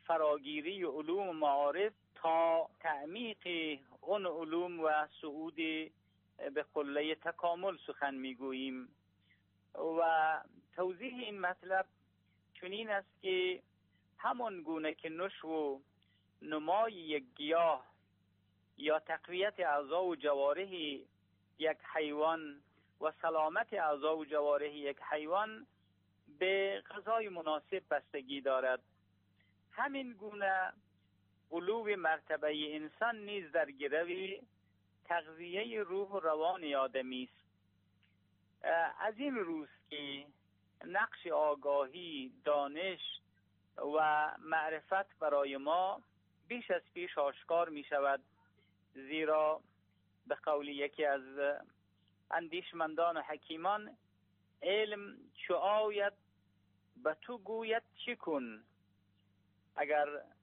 فراگیری علوم و معارف تا تعمیق اون علوم و صعود به قله تکامل سخن میگوییم. و توضیح این مطلب چنین است که همان گونه که نشو و نمای یک گیاه یا تقویت اعضا و جوارح یک حیوان و سلامت اعضا و جوارح یک حیوان به غذای مناسب بستگی دارد، همین گونه علو مرتبه انسان نیز در گرو تغذیه روح و روان آدمی است. از این روست که نقش آگاهی، دانش و معرفت برای ما بیش از پیش آشکار می شود، زیرا به قول یکی از اندیشمندان و حکیمان علم چو آید به تو گوید چی کن. اگر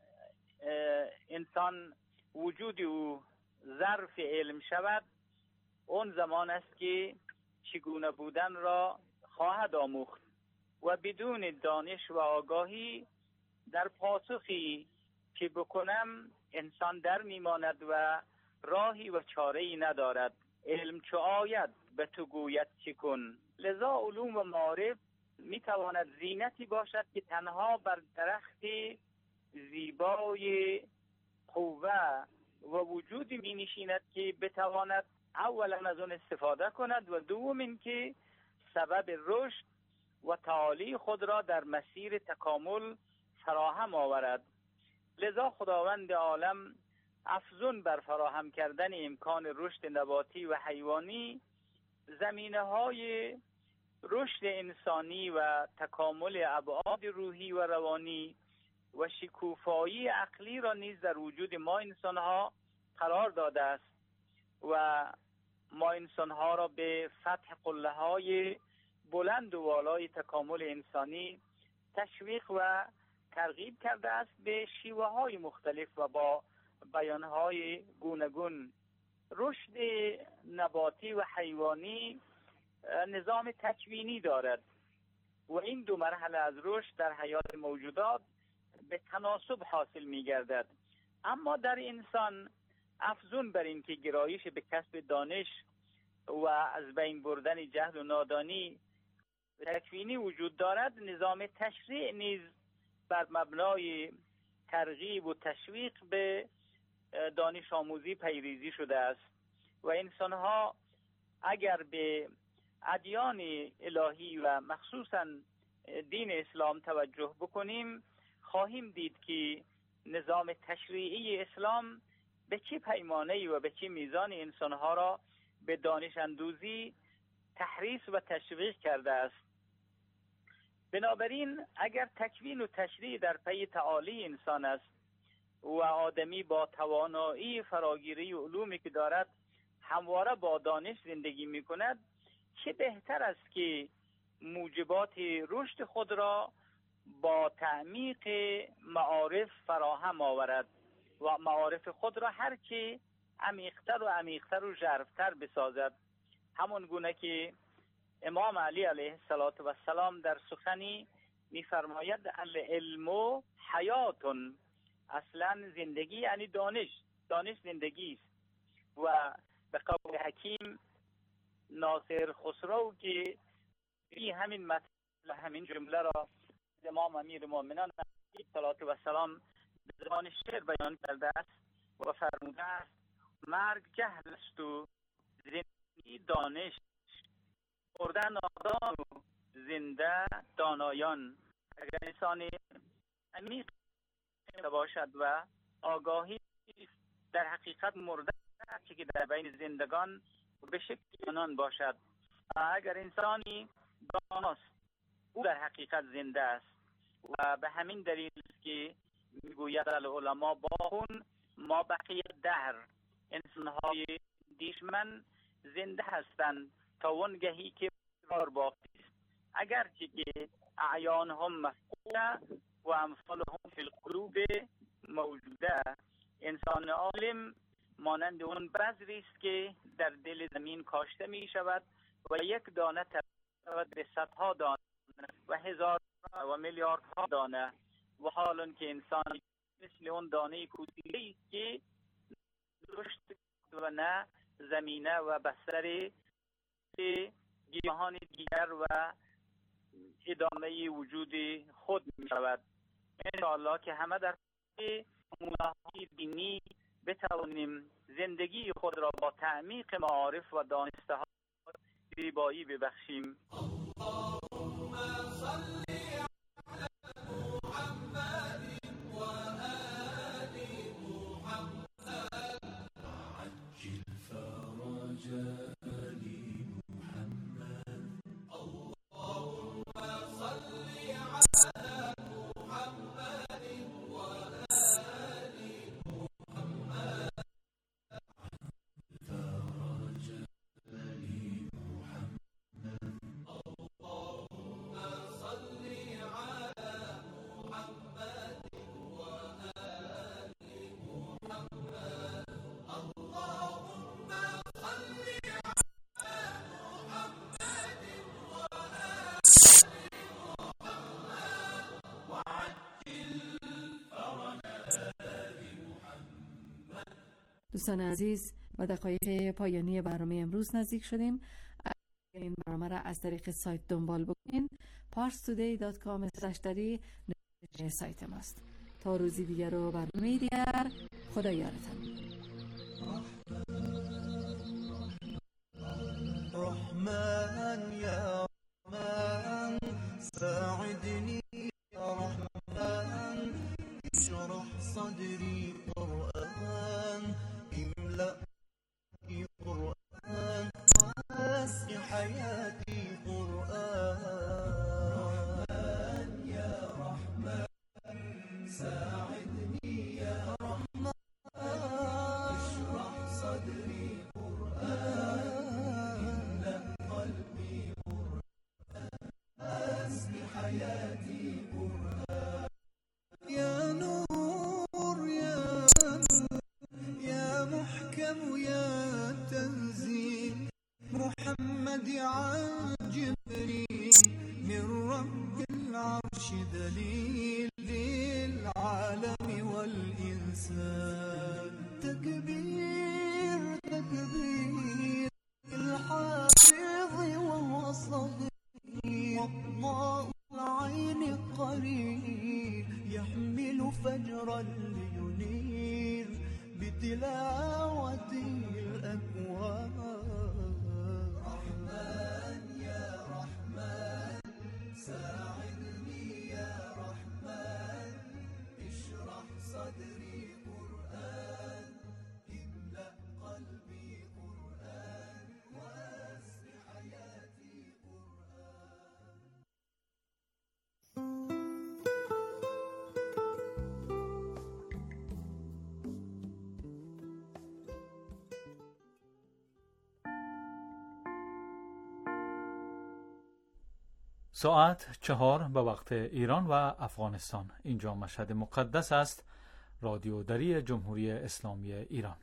انسان وجود او ظرف علم شود، اون زمان است که چگونه بودن را خواهد آموخت و بدون دانش و آگاهی در پاسخی که بکنم انسان در میماند و راهی و چاره‌ای ندارد. علم چو آید به تو گوید چی کن. لذا علوم و معارف میتواند زینتی باشد که تنها بر درخت زیبای قوه و وجودی می نشیند که بتواند اولا از اون استفاده کند و دوم این که سبب رشد و تعالی خود را در مسیر تکامل فراهم آورد. لذا خداوند عالم افزون بر فراهم کردن امکان رشد نباتی و حیوانی، زمینه‌های رشد انسانی و تکامل ابعاد روحی و روانی و شکوفایی عقلی را نیز در وجود ما انسان‌ها قرار داده است و ما انسان‌ها را به فتح قله‌های بلند و والای تکامل انسانی تشویق و ترغیب کرده است به شیوه‌های مختلف و با بیان‌های گوناگون. رشد نباتی و حیوانی نظام تکوینی دارد و این دو مرحله از رشد در حیات موجودات به تناسب حاصل می گردد. اما در انسان افزون بر این که گرایش به کسب دانش و از بین بردن جهل و نادانی تکوینی وجود دارد، نظام تشریع نیز بر مبنای ترغیب و تشویق به دانش آموزی پیریزی شده است و انسانها اگر به ادیان الهی و مخصوصا دین اسلام توجه بکنیم، خواهیم دید که نظام تشریعی اسلام به چه پیمانه‌ای و به چه میزان انسانها را به دانش اندوزی تحریص و تشویق کرده است. بنابراین اگر تکوین و تشریع در پی تعالی انسان است و آدمی با توانایی فراگیری علومی که دارد همواره با دانش زندگی می کند، چه بهتر است که موجبات رشد خود را با تعمیق معارف فراهم آورد و معارف خود را هرچه عمیق‌تر و عمیق‌تر و ژرف‌تر بسازد. همون گونه که امام علی علیه السلام در سخنی می‌فرماید العلم حیات، اصلا زندگی یعنی دانش زندگی است. و به قول حکیم ناصر خسرو که همین مطلب همین جمله را امام امیر مومنان علیه السلام به زبان شعر بیان کرده است و فرموده است مرگ جهل است و زندگی دانش، مردن نادان و زنده دانایان. اگر انسان عمیق باشد و آگاهی در حقیقت مرده است که در بین زندگان به شکل آنان باشد، اگر انسانی داناست او در حقیقت زنده است. و به همین دلیل است که میگوید العلماء باقون ما بقیه دهر، انسان‌های دیشمن زنده هستند تا وانگهی که بار باقی است، اگرچه که اعیان هم مفقوده و امثال هم فی القلوب موجوده. انسان عالم مانند اون بذری است که در دل زمین کاشته می شود و یک دانه تبدیل به صدها دانه و هزار و میلیاردها دانه، و حال که انسان مثل اون دانه کوچیکی است که رشد و نه زمینه و بستر گیاهان دیگر و ادامه وجود خود می شود. انشاءالله که همه در موضوعات دینی بتوانیم زندگی خود را با تعمیق معارف و دانسته ها زیبایی ببخشیم. اللهم صل علی محمد و آل محمد عجل فرج آل محمد. اللهم صل على محمد و آل محمد فرج آل محمد. اللهم صل على محمد و آل محمد. اللهم صل على محمد و آل محمد وعجل فرج آل محمد. دوستان عزیز، با دقایق پایانی برنامه امروز نزدیک شدیم. این برنامه را از طریق سایت دنبال بکنین. parstoday.com/dari سایت ماست. تا روزی دیگر و برنامه دیگر، خدا یارتان. رحمن یا رحمن ساعدني يا رحمن اشرح صدري قرآن املأ قرآن واسق حياتي قرآن. رحمن يا رحمن ساعدني يا رحمن اشرح صدري قرآن املأ قلبي قرآن واسق حياتي قرآن. يا نور يا نور يا محكم يا تنزيل محمد عن جبريل من رب العرش دليل للعالم والإنسان. تكبير تكبير الحافظ وهو صغير والله العين قريب يحمل فجرا لينير بتلاوته الأكوان. رحمن يا رحمن ساعدني يا رحمن اشرح صدري قرآن املأ قلبي قرآن واسق حياتي قرآن. ساعت 4 به وقت ایران و افغانستان. اینجا مشهد مقدس است. رادیو دری جمهوری اسلامی ایران.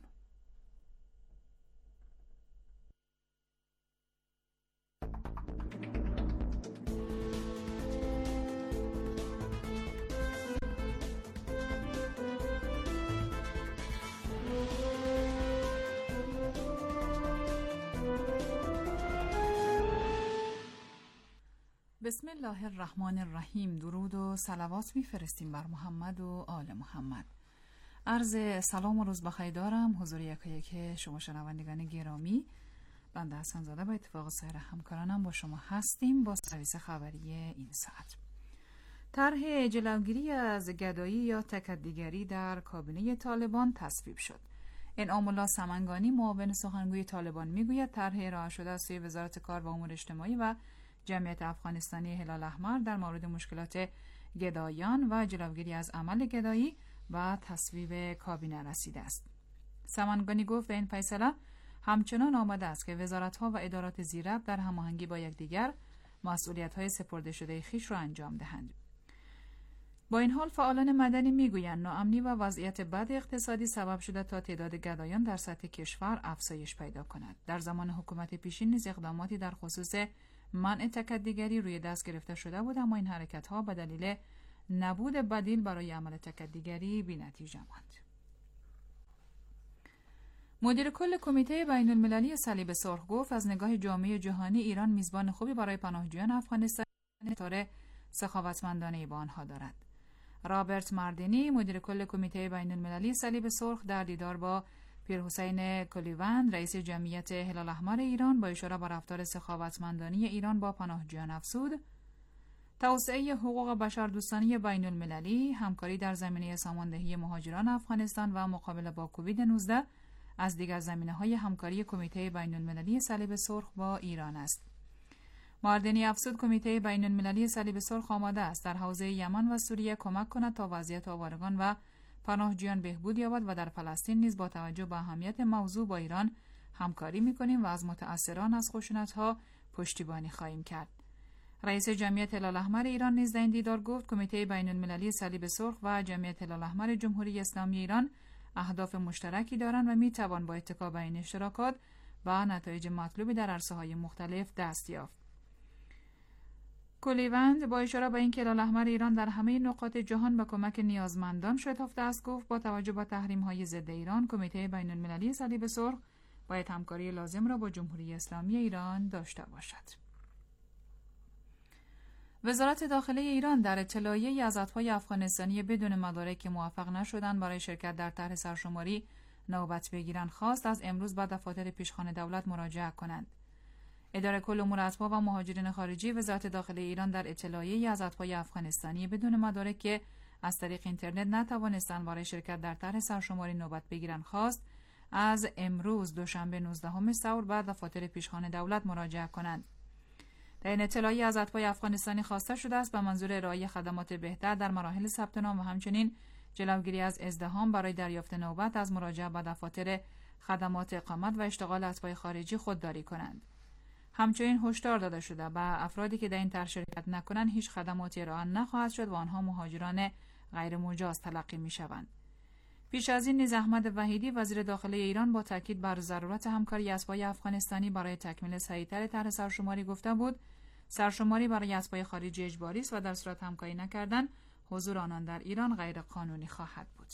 بسم الله الرحمن الرحیم. درود و صلوات میفرستیم بر محمد و آل محمد. عرض سلام و روز بخیر دارم حضور یکایک شما شنوندگان گرامی. بنده حسن زاده با اتفاق سایر همکارانم با شما هستیم با سرویس خبری این ساعت. طرح جلوگیری از گدایی یا تکدیگری در کابینه طالبان تصویب شد. انعام الله سمنگانی معاون سخنگوی طالبان میگوید طرح ارائه شده از سوی وزارت کار و امور اجتماعی و جمعیت افغانستانی هلال احمر در مورد مشکلات گدایان و جلوگیری از عمل گدایی و تصویب کابینه رسیده است. سمنگانی گفت به این فیصله همچنان آمده است که وزارت‌ها و ادارات زیربط در هماهنگی با یکدیگر مسئولیت‌های سپرده شده خویش را انجام دهند. با این حال فعالان مدنی میگویند ناامنی و وضعیت بد اقتصادی سبب شده تا تعداد گدایان در سطح کشور افزایش پیدا کند. در زمان حکومت پیشین نیز اقداماتی در خصوص منع تکدیگری روی دست گرفته شده بود، اما این حرکت‌ها به دلیل نبود بدیل برای عمل تکدیگری بی‌نتیجه ماند. مدیر کل کمیته بین المللی صلیب سرخ گفت از نگاه جامعه جهانی ایران میزبان خوبی برای پناهجویان افغانستان طور سخاوتمندانه با آنها دارد. رابرت ماردینی مدیر کل کمیته بین المللی صلیب سرخ در دیدار با پیرحسین کلیوند رئیس جمعیت هلال احمر ایران با اشاره بر رفتار سخاوتمندانه ایران با پناهجویان افزود توسعه حقوق بشردوستانه بین المللی، همکاری در زمینه ساماندهی مهاجران افغانستان و مقابله با کووید 19 از دیگر زمینه‌های همکاری کمیته بین المللی صلیب سرخ با ایران است. ماردینی افزود کمیته بین المللی صلیب سرخ آماده است در حوزه یمن و سوریه کمک کند تا وضعیت آوارگان و پناهجویان بهبود یابد و در فلسطین نیز با توجه به اهمیت موضوع با ایران همکاری می‌کنیم و از متأثران از خشونت‌ها پشتیبانی خواهیم کرد. رئیس جمعیت هلال احمر ایران نیز در این دیدار گفت کمیته بین المللی صلیب سرخ و جمعیت هلال احمر جمهوری اسلامی ایران اهداف مشترکی دارند و می‌توان با اتکا بر این اشتراکات و نتایج مطلوبی در عرصه‌های مختلف دست یافت. کلیوند با اشاره به اینکه هلال احمر ایران در همه نقاط جهان به کمک نیازمندان شتافته است گفت با توجه به تحریم‌های ضد ایران کمیته بین المللی صلیب سرخ باید همکاری لازم را با جمهوری اسلامی ایران داشته باشد. وزارت داخله ایران در اطلاعیه‌ای از اتباع افغانستانی بدون مدارک که موفق نشدند برای شرکت در طرح سرشماری نوبت بگیرند خواست از امروز به دفاتر پیشخوان دولت مراجعه کنند. اداره کل امور اتباع و مهاجرین خارجی وزارت داخله ایران در اطلاعیه‌ای از اتباع افغانستانی بدون مدارک که از طریق اینترنت نتوانستند برای شرکت در طرح سرشماری نوبت بگیرند خواست از امروز دوشنبه 19 سور به دفاتر پیشخوان دولت مراجعه کنند. در این اطلاعیه از اتباع افغانستانی خواسته شده است به منظور ارائه خدمات بهتر در مراحل ثبت نام و همچنین جلوگیری از ازدحام برای دریافت نوبت از مراجعه به دفاتر خدمات اقامت و اشتغال اتباع خارجی خودداری کنند. همچنین هشدار داده شده به افرادی که در این طرح شرکت نکنند هیچ خدماتی ارائه نخواهد شد و آنها مهاجران غیر مجاز تلقی می‌شوند. پیش از این نیز احمد وحیدی وزیر داخله ایران با تاکید بر ضرورت همکاری اتباع افغانستانی برای تکمیل صحیح‌تر طرح سرشماری گفته بود سرشماری برای اتباع خارجی اجباری است و در صورت همکاری نکردن حضور آنان در ایران غیر قانونی خواهد بود.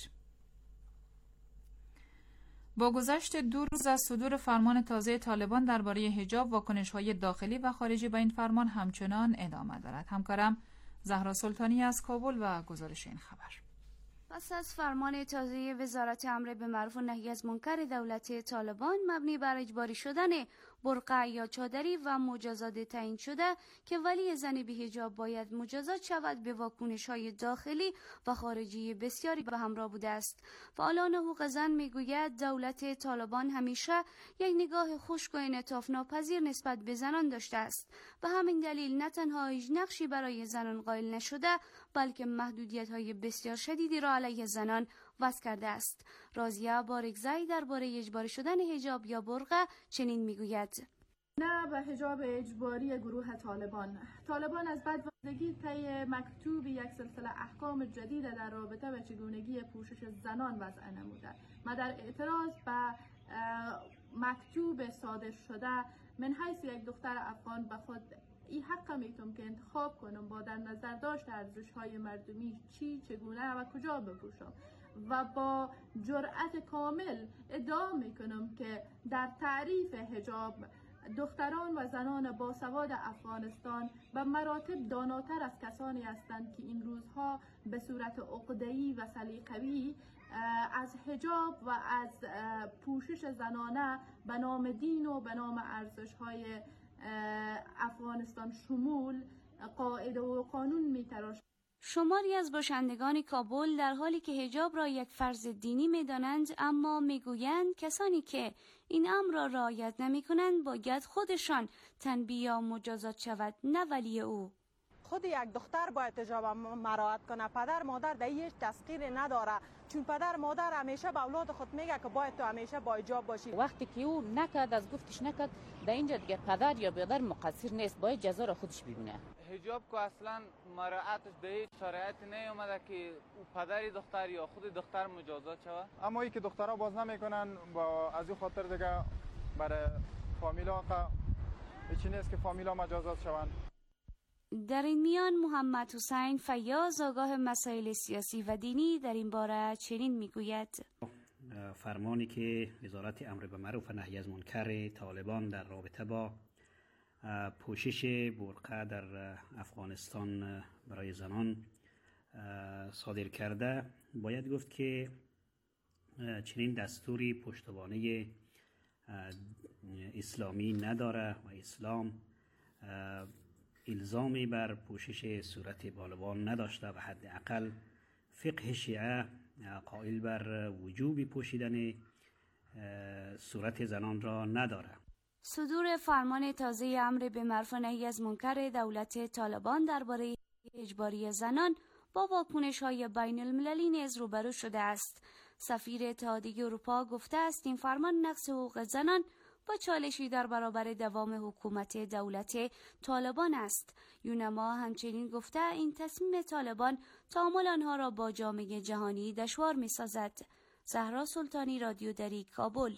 با گذشت 2 روز از صدور فرمان تازه طالبان درباره حجاب واکنش‌های داخلی و خارجی به این فرمان همچنان ادامه دارد. همکارم زهرا سلطانی از کابل و گزارش این خبر. پس از فرمان تازه وزارت امر به معروف و نهی از منکر دولت طالبان مبنی بر اجباری شدن برقع یا چادری و مجازات تعیین شده که ولی زن بی حجاب باید مجازات شود به واکنش‌های داخلی و خارجی بسیاری به همراه بوده است. فعالان حقوق زن میگوید دولت طالبان همیشه یک نگاه خشک و انعطاف ناپذیر نسبت به زنان داشته است. به همین دلیل نه تنها هیچ نقشی برای زنان قائل نشده بلکه محدودیت‌های بسیار شدیدی را علیه زنان وضع کرده است. راضیه بارگزایی درباره اجباری شدن حجاب یا برقع چنین میگوید: نه به حجاب اجباری گروه طالبان از بدوادگی طی مکتوب یک سلسله احکام جدید در رابطه به چگونگی پوشش زنان وضع نموده. ما در اعتراض به مکتوب صادر شده من حیث یک دختر افغان به خود این حق میتونم که انتخاب کنم با در نظر داشت ارزش‌های مردمی چگونه و کجا بپوشم و با جرأت کامل ادعا میکنم که در تعریف حجاب دختران و زنان باسواد افغانستان به مراتب داناتر از کسانی هستند که این روزها به صورت عقده‌ای و سلیقه‌ای از حجاب و از پوشش زنانه به نام دین و به نام ارزش‌های افغانستان شمول قاعده و قانون می‌تراشند. شماری از باشندگان کابل در حالی که حجاب را یک فرض دینی می‌دانند اما می‌گویند کسانی که این امر را رعایت نمی‌کنند باید خودشان تنبیه یا مجازات شود نه ولی او. خود یک دختر باید حجاب مراعات کنه. پدر مادر در هیچ تسخیری نداره، چون پدر مادر همیشه به اولاد خود میگه که باید تو همیشه با حجاب باشی. وقتی که او نکرد از گفتش نکرد در اینجا دیگه پدر یا پدر مقصر نیست، باید جزا را خودش ببینه. حجاب که اصلا مراعاتش در هیچ شرایطی نیومده که او پدر دختر یا خود دختر مجازات شود. اما ای که دخترها باز نمیکنن با از این خاطر دیگه برای فامیلا هیچ نیست که فامیلا مجازات شوند. در این میان محمد حسین فیاض آگاه مسائل سیاسی و دینی در این باره چنین میگوید: فرمانی که وزارت امر به معروف و نهی از منکر طالبان در رابطه با پوشش برقع در افغانستان برای زنان صادر کرده، باید گفت که چنین دستوری پشتوانه اسلامی نداره و اسلام الزامی بر پوشش صورت بالوان نداشته و حداقل فقه شیعه قائل بر وجوب پوشیدن صورت زنان را نداره. صدور فرمان تازه امر به معروف و نهی از منکر دولت طالبان درباره اجباری زنان با واکنش‌های بین المللی نیز روبرو شده است. سفیر اتحادیه اروپا گفته است این فرمان نقض حقوق زنان با چالشی در برابر دوام حکومت دولت طالبان است. یونما همچنین گفته این تصمیم طالبان تعامل آنها را با جامعه جهانی دشوار می‌سازد. زهرا سلطانی، رادیو دری، کابل.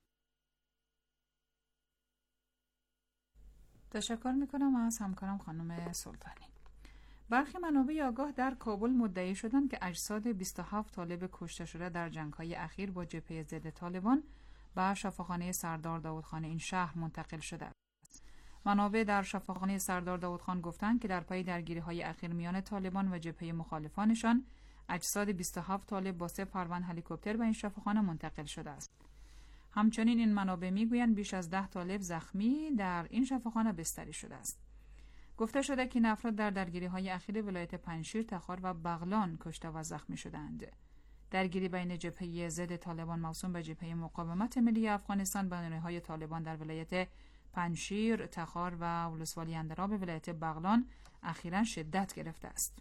تشکر میکنم از همکارم خانم سلطانی. برخی منابع آگاه در کابل مدعی شدند که اجساد 27 طالب کشته شده در جنگ‌های اخیر با جبهه ضد طالبان به شفاخانه سردار داودخان این شهر منتقل شده است. منابع در شفاخانه سردار داودخان گفتند که در پی درگیری‌های اخیر میان طالبان و جبهه مخالفانشان اجساد 27 طالب با 3 پرواز هلیکوپتر به این شفاخانه منتقل شده است. همچنین این منابع میگویند بیش از 10 طالب زخمی در این شفاخانه بستری شده است. گفته شده که این افراد در درگیری‌های اخیر ولایت پنجشیر، تخار و بغلان کشته و زخمی شدند. درگیری بین جبهه ضد طالبان موسوم به جبهه مقاومت ملی افغانستان به نیروهای طالبان در ولایت پنجشیر، تخار و ولسوالی اندراب ولایت بغلان اخیراً شدت گرفته است.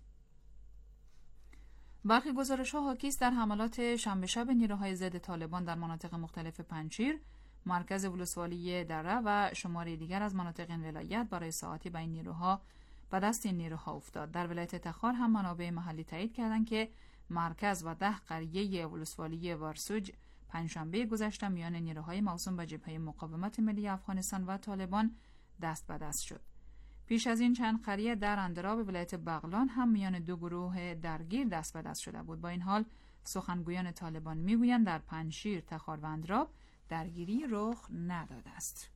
برخی گزارش‌ها حاکی است در حملات شنبه شب نیروهای ضد طالبان در مناطق مختلف پنجشیر، مرکز ولسوالی دره و شماری دیگر از مناطق این ولایت برای ساعاتی به این نیروها به دست این نیروها افتاد. در ولایت تخار هم منابع محلی تایید کردند که مرکز و 10 قریه ولسوالی وارسوج پنجشنبه گذشته میان نیروهای موسوم به جبهه مقاومت ملی افغانستان و طالبان دست به دست شد. پیش از این چند قریه در اندراب ولایت بغلان هم میان 2 گروه درگیر دست به دست شده بود. با این حال سخنگویان طالبان میگویند در پنجشیر، تخار و اندراب درگیری رخ نداده است.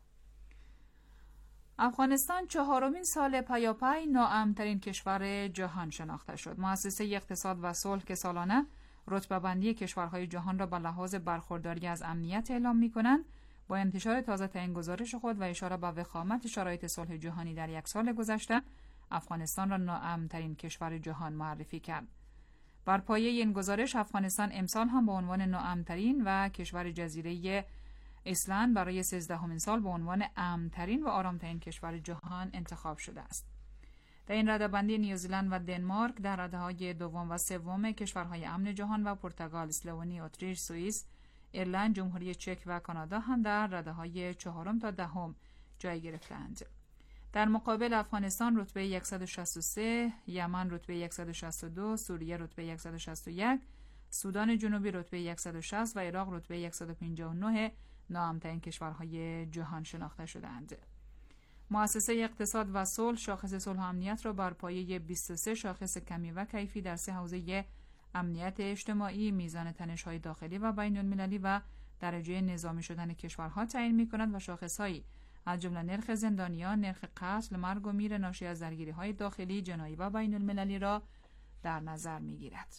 افغانستان 4مین سال پیاپی ناامن‌ترین کشور جهان شناخته شد. مؤسسه اقتصاد و صلح که سالانه رتبه بندی کشورهای جهان را به لحاظ برخورداری از امنیت اعلام می‌کنند، با انتشار تازه‌ترین گزارش خود و اشاره به وخامت شرایط صلح جهانی در 1 سال گذشته، افغانستان را ناامن‌ترین کشور جهان معرفی کرد. بر پایه این گزارش افغانستان امسال هم به عنوان ناامن‌ترین و کشور جزیره ایسلند برای 13مین سال به عنوان امن‌ترین و آرام‌ترین کشور جهان انتخاب شده است. در این رده‌بندی نیوزیلند و دنمارک در رده‌های دوم و سوم کشورهای امن جهان و پرتغال، اسلوونی، اتریش، سوئیس، ایرلند، جمهوری چک و کانادا هم در رده‌های 4 تا 10 جای گرفتند. در مقابل افغانستان رتبه 163، یمن رتبه 162، سوریه رتبه 161، سودان جنوبی رتبه 160 و عراق رتبه 159 ناامن‌ترین کشورهای جهان شناخته شدند. مؤسسه اقتصاد و صلح شاخص صلح و امنیت را بر پایه 23 شاخص کمی و کیفی در 3 حوزه امنیت اجتماعی، میزان تنش‌های داخلی و بین‌المللی و درجه نظامی شدن کشورها تعیین می‌کند و شاخص‌هایی از جمله نرخ زندانیان، نرخ قتل، مرگ و میر ناشی از درگیری‌های داخلی، جنایی و بین‌المللی را در نظر می‌گیرد.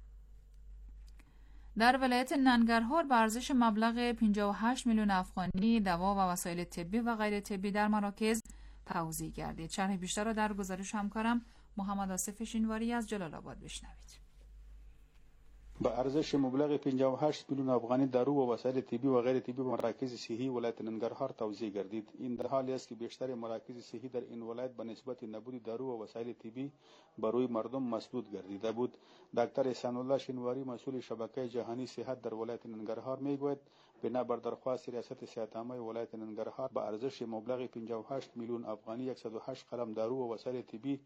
در ولایت ننگرهار به ارزش مبلغ 58 میلیون افغانی دوا و وسایل طبی و غیر طبی در مراکز توزیع گردید. شرح بیشتر را در گزارش همکارم محمد آصف شینواری از جلال آباد بشنوید. به ارزش مبلغ 58 میلیون افغانی دارو و وسایل طبی و غیر طبی به مراکز صحی ولایت ننگرهار توزیع گردید. این در حالی است که بیشتر مراکز صحی در این ولایت به نسبت نبود دارو و وسایل طبی برای مردم مسدود گردیده بود. دکتر احسان الله شینواری مسئول شبکه جهانی صحت در ولایت ننگرهار میگوید بنا بر درخواست ریاست صحت عامه ولایت ننگرهار به ارزش مبلغ 58 میلیون افغانی 108 قلم دارو و وسایل طبی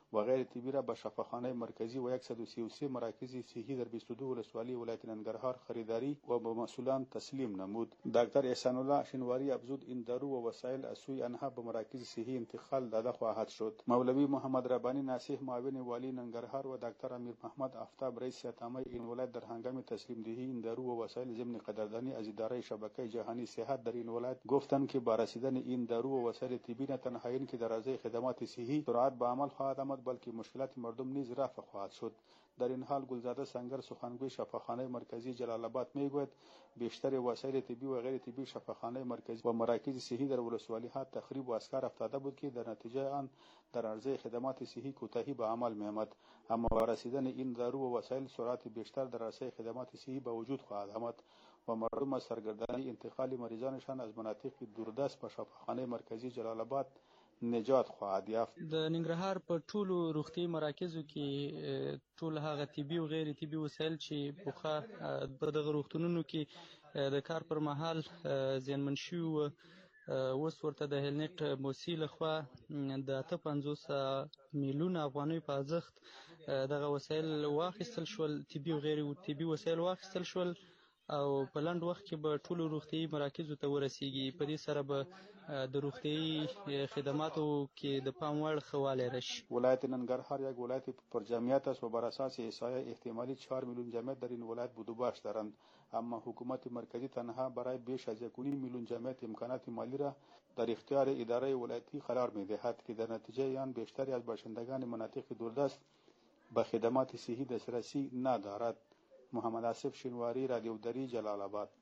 و غیر طبی را به شفاخانه مرکزی و 133 مراکز صحی در 22 ولسوالی ولایت ننگرهار خریداری و به مسئولان تسلیم نمود. دکتر احسان الله شنواری افزود این دارو و وسایل از سوی آنها به مراکز صحی انتقال داده خواهد شد. مولوی محمد ربانی ناصح معاون والی ننگرهار و دکتر امیر محمد آفتاب رئیس اتامه این ولایت در هنگام تسلیم دهی این دارو و وسایل ضمن قدردانی از اداره شبکه جهانی صحت در این ولایت گفتند که با رسیدن این دارو و وسایل طبی نه تنها این که در عرضه خدمات صحی سرعت به عمل خواهد آمد بلکه مشکلات مردم نیز رفع خواهد شد. در این حال گلزاده سنگر سخنگوی شفاخانه مرکزی جلال آباد میگوید بیشتر وسایل طبی و غیر طبی شفاخانه مرکزی و مراکز صحی در ولسوالی ها تخریب و از کار افتاده بود که در نتیجه آن در عرضه خدمات صحی کوتاهی به عمل میآمد، اما با رسیدن این دارو و وسایل سرعت بیشتر در عرصه خدمات صحی به وجود خواهد آمد و مردم از سرگردانی انتقال مریضانشان از مناطق دوردست به شفاخانه مرکزی جلال آباد نجات خواهد یافت. د ننګرهار په ټولو روغتي مراکزو کې ټول هغه طبي او غیر طبي وسایل چې پوخه په دغه روغتونونو کې د کار پر مهال زیانمن شوي وو اوس ورته د هیلنټ موسسې لخوا د 50 میلیون افغانیو په ارزښت دغه وسایل واخیستل شول، طبي او غیر طبي وسایل واخیستل شول او په لنډ وخت کې به ټولو روغتي مراکزو ته ورسیږي. په دې سره به د روغتي خدماتو کې د پام وړ ښه والی راشي. ولایت ننگرهار یک ولایت پر جمعیت است و بر اساس احصایه احتمالی 4 میلیون جمعیت در این ولایت بودوباش دارند، اما حکومت مرکزی تنها برای بیش از 1.5 میلیون جمعیت امکانات مالی را در اختیار اداره ولایتی قرار می‌دهد که در نتیجه آن بیشتری از باشندگان مناطق دوردست به خدمات صحی دسترسی ندارد. محمد آصف شینواری، رادیو دری، جلال آباد.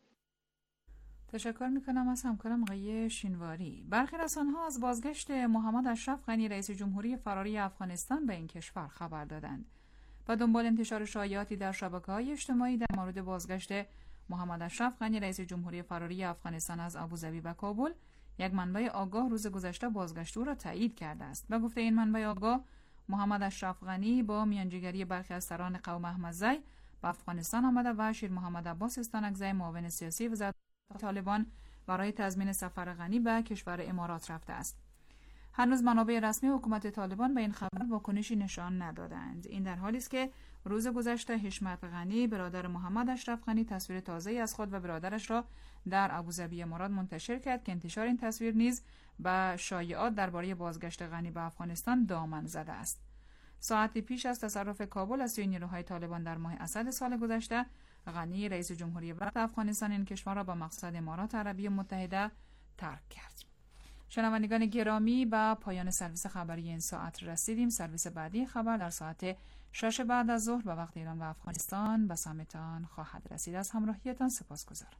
تشکر میکنم از همکارم آقای شینواری. برخی رسانه‌ها از بازگشت محمد اشرف غنی رئیس جمهوری فراری افغانستان به این کشور خبر دادند. و دنبال انتشار شایعاتی در شبکه‌های اجتماعی در مورد بازگشت محمد اشرف غنی رئیس جمهوری فراری افغانستان از ابوظبی و کابل، یک منبع آگاه روز گذشته بازگشت او را تایید کرده است و گفته این منبع آگاه محمد اشرف غنی با میانجیگری برخی از سران قوم احمدزی به افغانستان آمده و شیر محمد عباس استانکزی معاون سیاسی وزارت طالبان برای تضمین سفر غنی به کشور امارات رفته است. هنوز منابع رسمی حکومت طالبان به این خبر واکنشی نشان ندادند. این در حالی است که روز گذشته حشمت غنی برادر محمد اشرف غنی تصویر تازه‌ای از خود و برادرش را در ابوظبی امارات منتشر کرد که انتشار این تصویر نیز به شایعات درباره بازگشت غنی به افغانستان دامن زده است. ساعتی پیش از تصرف کابل از سوی نیروهای طالبان در ماه اسد سال گذشته، غنی رئیس جمهوری وقت افغانستان این کشور را به مقصد امارات عربی متحده ترک کرد. شنوندگان گرامی، به پایان سرویس خبری این ساعت رسیدیم. سرویس بعدی خبر در ساعت 6 بعد از ظهر به وقت ایران و افغانستان به سمتان خواهد رسید. از همراهیتان سپاسگزارم.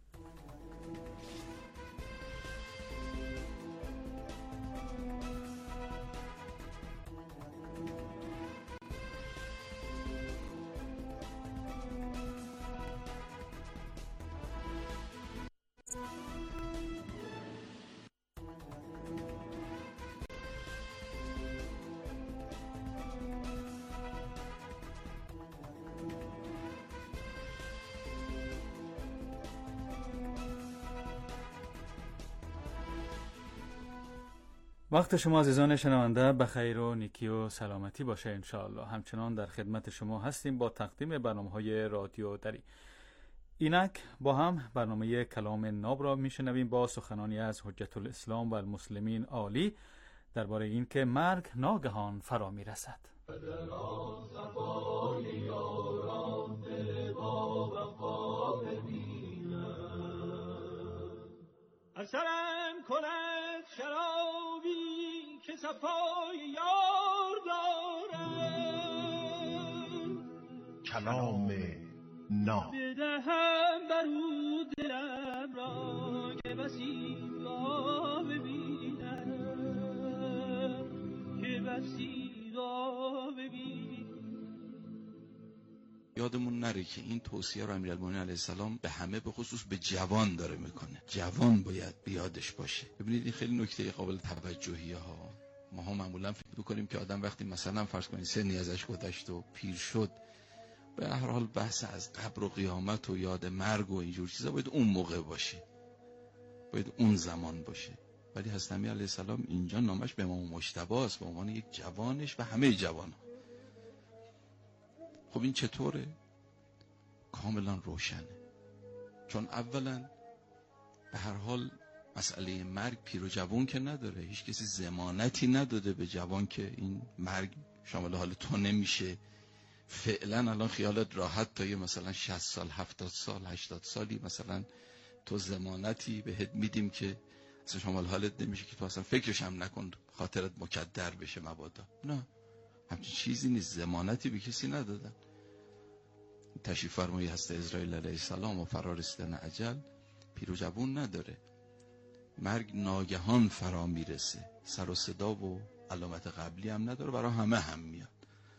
وقت شما عزیزان شنونده به خیر و نیکی و سلامتی باشه انشاءالله. همچنان در خدمت شما هستیم با تقدیم برنامه‌های رادیو دری. اینک با هم برنامه کلام ناب را میشنویم با سخنانی از حجت الاسلام و المسلمین عالی درباره این که مرگ ناگهان فرا میرسد. اثرم کند شرابی که صفای یار دارم، کلام ناب بدهم برو دلم را که بسی را ببینم، که بسی را ببینم. یادمون نره که این توصیه رو امیرالمومنین علیه السلام به همه، به خصوص به جوان داره میکنه. جوان باید بیادش باشه. ببینید این خیلی نکته قابل توجهیه ها. ما هم معمولا فکر میکنیم که آدم وقتی مثلا فرض کنید سنی ازش گذشت و پیر شد، به هر حال بحث از قبر و قیامت و یاد مرگ و اینجور چیزا باید اون موقع باشه، باید اون زمان باشه. ولی حضرت امیر علیه السلام اینجا نامش به امام مجتبی است به عنوان یک جوانش و همه جوانان. خب این چطوره؟ کاملا روشنه. چون اولا به هر حال مسئله مرگ پیر و جوان که نداره، هیچ کسی ضمانتی نداده به جوان که این مرگ شامل حال تو نمیشه. فعلا الان خیالت راحت تا یه مثلا 60 سال 70 سال 80 سالی مثلا تو ضمانتی بهت میدیم که اصلا شامل حالت نمیشه که تو اصلا فکرش هم نکن خاطرت مکدر بشه مبادا. نه، همچین چیزی نیست، ضمانتی به کسی ندادن. تشریف فرمایی هست اسرائیل علیه السلام و فرارستن اجل پیر و جوون نداره. مرگ ناگهان فرا میرسه، سر و صدا و علامت قبلی هم نداره، برای همه هم میاد.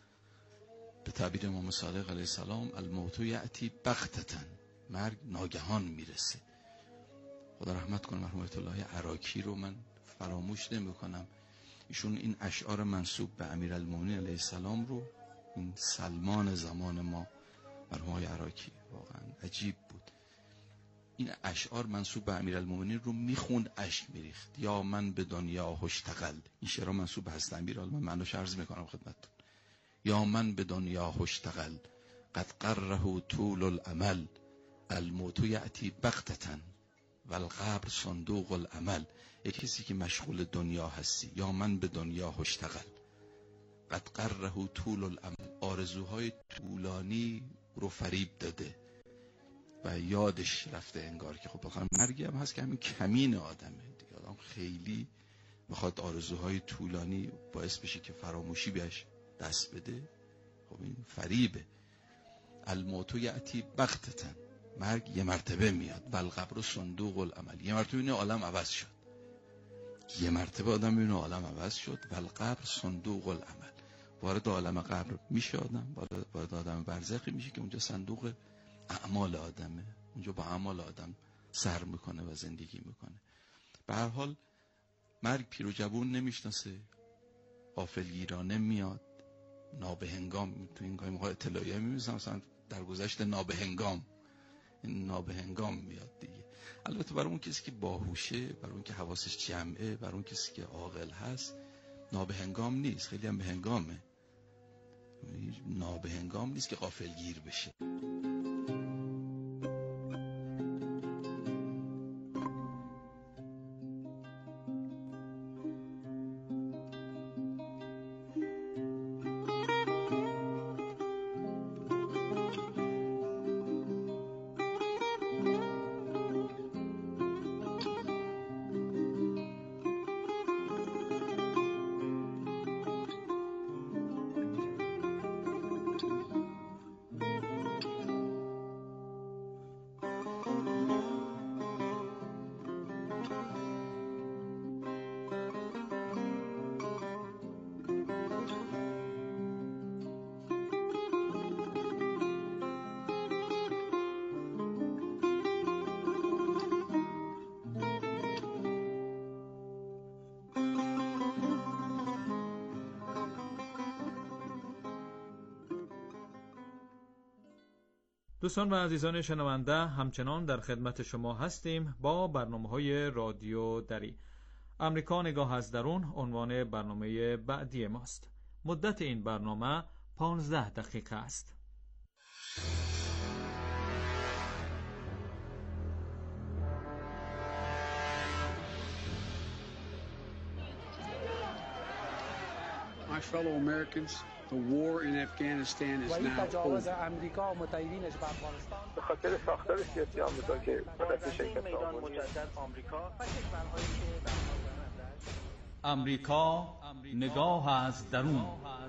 به تعبیر امام صادق علیه السلام الموت یأتی بغتة، مرگ ناگهان میرسه. خدا رحمت کنه مرحوم آیت الله عراقی رو من فراموش نمیکنم. ایشون این اشعار منسوب به امیرالمومنین علیه السلام رو، این سلمان زمان ما مرحوم آقای عراقی، واقعا عجیب بود. این اشعار منسوب به امیرالمومنین رو میخوند اشک میریخت. یا من به دنیا هشتغل، این شعرها منسوب به حضرت امیر، من معنیش عرض میکنم خدمتتون. یا من به دنیا هشتغل قد قره طول الامل الموت یأتی بغتة والقبر صندوق العمل. یک کسی که مشغول دنیا هستی، یا من به دنیا هشتغل قد قره طول الامل، آرزوهای طولانی رو فریب داده و یادش رفته انگار که خب بخوام مرگی هم هست که همین کمین آدمه دیگه. آدم خیلی میخواد آرزوهای طولانی باعث بشه که فراموشی بهش دست بده. خب این فریبه. الموت یأتی بغتة، مرگ یه مرتبه میاد. والقبر صندوق العمل، یه مرتبه این عالم عوض شد، یه مرتبه آدم این عالم عوض شد. والقبر صندوق العمل، وارد عالم قبر میشه آدم، وارد عالم برزخی میشه که اونجا صندوق اعمال آدمه، اونجا با اعمال آدم سر میکنه و زندگی میکنه. به هر حال مرگ پیر و جوون نمیشناسه، غافلگیرانه میاد، نابهنگام. تو این گاهی اطلاعیه میمیزم مثلا در گذشت نابهنگام، این نابهنگام میاد دیگه. البته برای اون کسی که باهوشه، برای اون که حواسش جمعه، برای اون کسی که عاقل هست نابهنگام نیست، خیلی هم بهنگامه. نابهنگام نیست که غافلگیر بشه. دوستان و عزیزان شنونده، همچنان در خدمت شما هستیم با برنامه‌های رادیو دری. امریکا نگاه از درون عنوان برنامه بعدی ماست. مدت این برنامه 15 دقیقه است. My fellow Americans, the war in Afghanistan is now over. به خاطر ساختار سیاسی آمریکا که مدت شرکت امریکا نگاه از درون.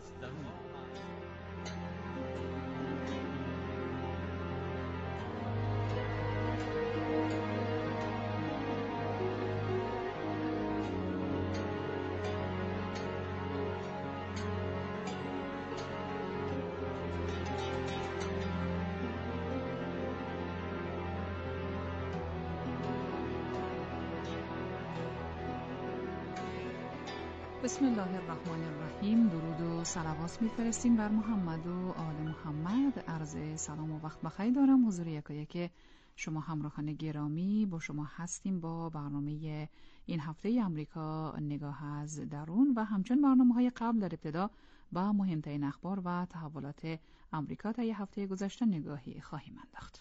بسم الله الرحمن الرحیم. درود و صلوات میفرستیم بر محمد و آل محمد. عرض سلام و وقت بخیر دارم حضور یکایک شما همراهان گرامی، با شما هستیم با برنامه این هفته امریکا نگاه از درون و همچون برنامه‌های قبل در ابتدا با مهمترین اخبار و تحولات امریکا طی هفته گذشته نگاهی خواهیم انداخت.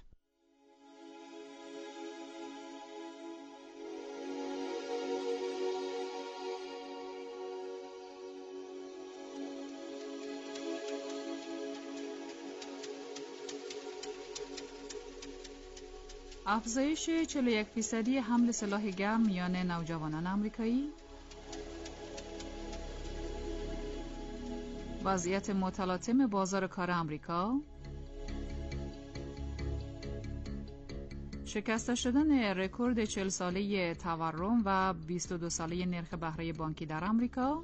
افزایش 41% حمل سلاح گرم میان نوجوانان آمریکایی، وضعیت متلاطم بازار کار آمریکا، شکسته شدن رکورد 40 ساله تورم و 22 ساله نرخ بهره بانکی در آمریکا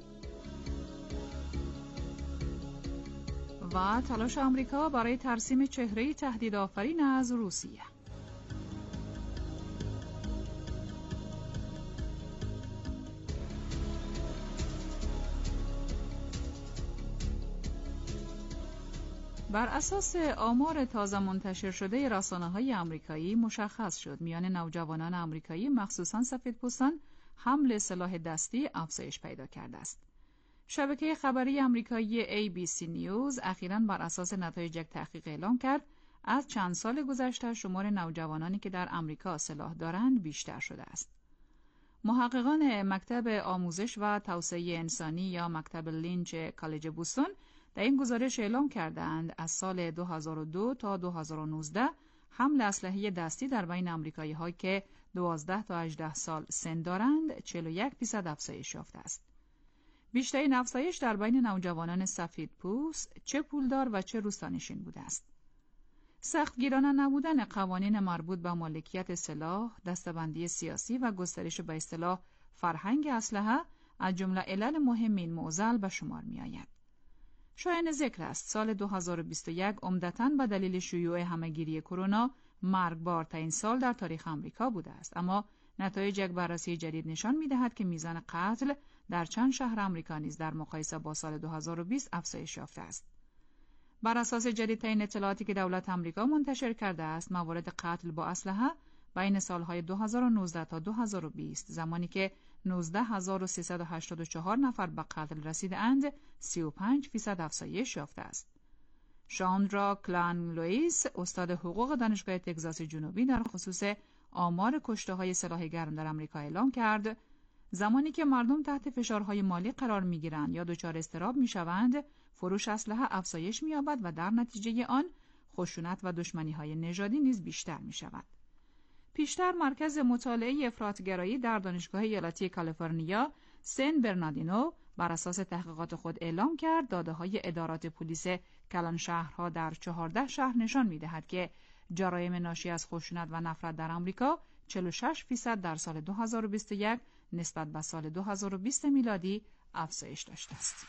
و تلاش آمریکا برای ترسیم چهره تهدیدآفرین از روسیه. بر اساس آمار تازه منتشر شده رسانه‌های آمریکایی مشخص شد میان نوجوانان آمریکایی مخصوصاً سفیدپوستان حمل سلاح دستی افزایش پیدا کرده است. شبکه خبری آمریکایی ABC نیوز اخیراً بر اساس نتایج یک تحقیق اعلام کرد از چند سال گذشته شمار نوجوانانی که در آمریکا سلاح دارند بیشتر شده است. محققان مکتب آموزش و توسعه انسانی یا مکتب لینچ کالج بوستون در این گزارش اعلام کردند از سال 2002 تا 2019 حمل اسلحه دستی در بین آمریکایی‌ها که 12 تا 18 سال سن دارند 41% افزایش یافته است. بیشترین افزایش در بین نوجوانان سفیدپوست، چه پولدار و چه روستانشین بوده است. سختگیرانه نبودن قوانین مربوط به مالکیت سلاح، دسته‌بندی سیاسی و گسترش به اصطلاح فرهنگ اسلحه از جمله علل مهم این معضل به شمار می‌آید. شایان ذکر است سال 2021 عمدتاً به دلیل شیوع همه‌گیری کرونا مرگبارترین سال در تاریخ آمریکا بوده است، اما نتایج یک بررسی جدید نشان می‌دهد که میزان قتل در چند شهر آمریکا نیز در مقایسه با سال 2020 افزایش یافته است. بر اساس جدیدترین اطلاعاتی که دولت آمریکا منتشر کرده است، موارد قتل با اسلحه بین سالهای 2019 تا 2020 زمانی که 19384 نفر به قتل رسیدند 35% افزایش یافته است. شاندرا کلان لوئیس استاد حقوق دانشگاه تگزاس جنوبی در خصوص آمار کشته‌های سلاح گرم در آمریکا اعلام کرد زمانی که مردم تحت فشارهای مالی قرار می‌گیرند یا دچار اضطراب می‌شوند فروش اسلحه افزایش می‌یابد و در نتیجه آن خشونت و دشمنی‌های نژادی نیز بیشتر می‌شود. پیشتر مرکز مطالعه افراط‌گرایی در دانشگاه ایالتی کالیفرنیا سن برناردینو بر اساس تحقیقات خود اعلام کرد داده‌های ادارات پلیس کلان شهرها در 14 شهر نشان می‌دهد که جرایم ناشی از خشونت و نفرت در آمریکا 46% در سال 2021 نسبت به سال 2020 میلادی افزایش داشته است.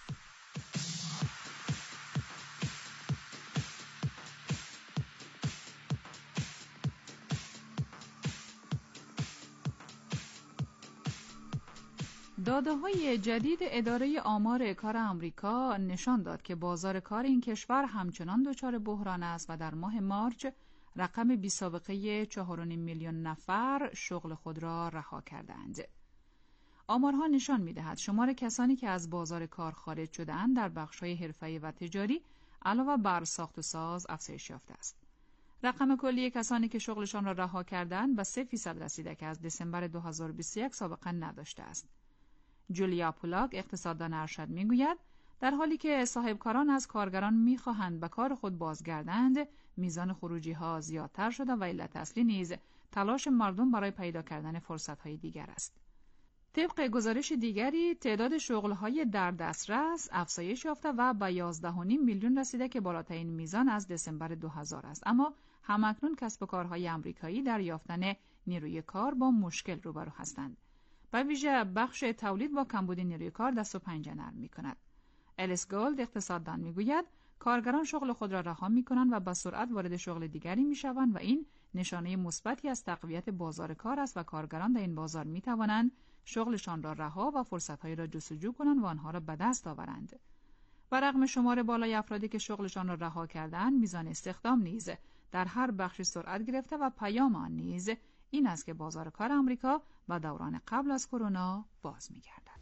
داده‌های جدید اداره آمار کار آمریکا نشان داد که بازار کار این کشور همچنان دچار بحران است و در ماه مارچ رقم بی‌سابقه 4.5 میلیون نفر شغل خود را رها کردند. آمارها نشان می‌دهد شمار کسانی که از بازار کار خارج شده‌اند در بخش‌های حرفه‌ای و تجاری علاوه بر ساخت و ساز افزایش یافته است. رقم کلی کسانی که شغلشان را رها کردند به 3% رسیده که از دسامبر 2021 سابقه نداشته است. جولیا پولاک اقتصاددان ارشد میگوید در حالی که صاحبکاران از کارگران میخواهند به کار خود بازگردند، میزان خروجی ها زیادتر شده و علت اصلی نیز تلاش مردم برای پیدا کردن فرصت‌های دیگر است. طبق گزارش دیگری تعداد شغل‌های در دسترس افزایش یافته و به 11.5 میلیون رسیده که بالاترین میزان از دسامبر 2000 است، اما همکنون کسب و کارهای آمریکایی در یافتن نیروی کار با مشکل روبرو هستند. به ویژه بخش تولید با کمبود نیروی کار دست و پنجه نرم می‌کند. الیس گولد اقتصاددان میگوید کارگران شغل خود را رها می‌کنند و با سرعت وارد شغل دیگری می‌شوند و این نشانه مثبتی از تقویت بازار کار است و کارگران در این بازار می‌توانند شغلشان را رها و فرصت‌هایی را جستجو کنند و آنها را به دست آورند. برغم شمار بالای افرادی که شغلشان را رها کردند، میزان استخدام نیز در هر بخشی سرعت گرفته و پیام آن نیز این است که بازار کار آمریکا به دوران قبل از کرونا باز می‌گردد.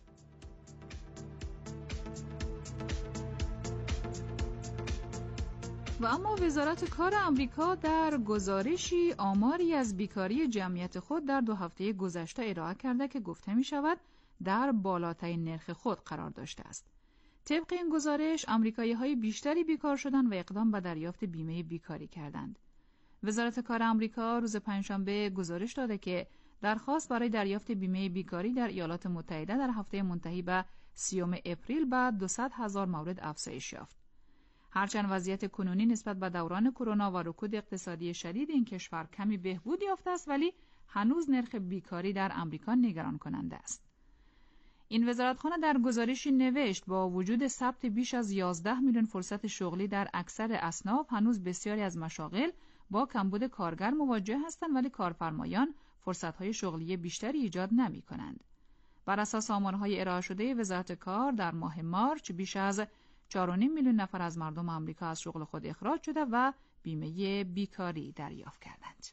و اما وزارت کار آمریکا در گزارشی آماری از بیکاری جمعیت خود در 2 هفته گذشته ارائه کرده که گفته می شود در بالاترین نرخ خود قرار داشته است. طبق این گزارش آمریکایی‌های بیشتری بیکار شدند و اقدام به دریافت بیمه بیکاری کردند. وزارت کار آمریکا روز پنجشنبه گزارش داده که درخواست برای دریافت بیمه بیکاری در ایالات متحده در هفته منتهی به 30 اپریل به 200,000 مورد افزایش یافت. هرچند وضعیت کنونی نسبت به دوران کرونا و رکود اقتصادی شدید این کشور کمی بهبود یافته است، ولی هنوز نرخ بیکاری در آمریکا نگران کننده است. این وزارتخانه در گزارشی نوشت با وجود ثبت بیش از 11 میلیون فرصت شغلی در اکثر اصناف، هنوز بسیاری از مشاغل با کمبود کارگر مواجه هستند، ولی کارفرمایان فرصت‌های شغلی بیشتری ایجاد نمی‌کنند. بر اساس آمارهای ارائه شده وزارت کار در ماه مارچ بیش از 4.5 میلیون نفر از مردم آمریکا از شغل خود اخراج شده و بیمه بیکاری دریافت کردند.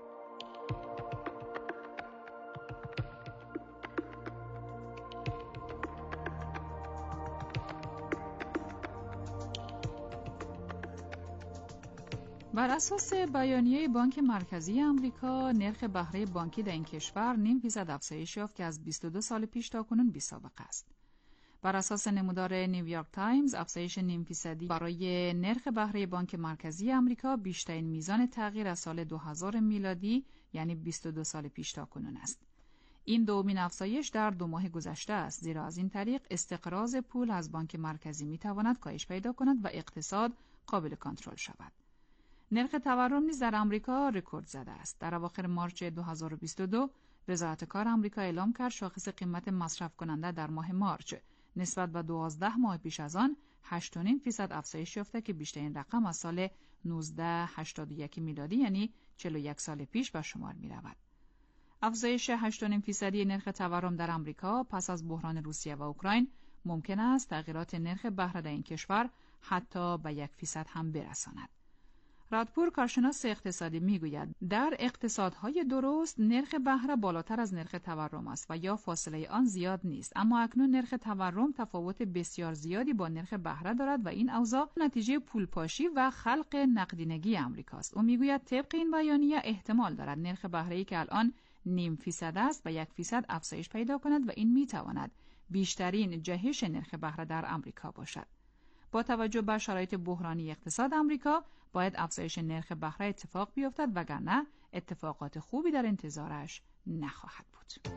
بر اساس بیانیه بانک مرکزی آمریکا، نرخ بهره بانکی در این کشور 0.5% افزایش یافت که از 22 سال پیش تاکنون بی‌سابقه است. بر اساس نمودار نیویورک تایمز، افزایش 0.5% برای نرخ بهره بانک مرکزی آمریکا بیشترین میزان تغییر از سال 2000 میلادی یعنی 22 سال پیش تاکنون است. این دومین افزایش در 2 ماه گذشته است، زیرا از این طریق استقراض پول از بانک مرکزی میتواند کاهش پیدا کند و اقتصاد قابل کنترل شود. نرخ تورم نیز در آمریکا رکورد زده است. در اواخر مارچ 2022 وزارت کار آمریکا اعلام کرد شاخص قیمت مصرف کننده در ماه مارچ نسبت به 12 ماه پیش از آن 8.5% افزایش یافته که بیشترین رقم از سال 1981 میلادی یعنی 41 سال پیش به شمار می رود. افزایش 8.5% نرخ تورم در آمریکا پس از بحران روسیه و اوکراین ممکن است تغییرات نرخ بهره در این کشور حتی به 1% هم برساند. رادپور کارشناس اقتصادی میگوید در اقتصادهای درست نرخ بهره بالاتر از نرخ تورم است و یا فاصله آن زیاد نیست، اما اکنون نرخ تورم تفاوت بسیار زیادی با نرخ بهره دارد و این اوضاع نتیجه پولپاشی و خلق نقدینگی آمریکاست. او میگوید طبق این بیانیه احتمال دارد نرخ بهره‌ای که الان 0.5% است به 1% افزایش پیدا کند و این میتواند بیشترین جهش نرخ بهره در آمریکا باشد. با توجه به شرایط بحرانی اقتصاد آمریکا باید افزایش نرخ بهره اتفاق بیفتد وگرنه اتفاقات خوبی در انتظارش نخواهد بود.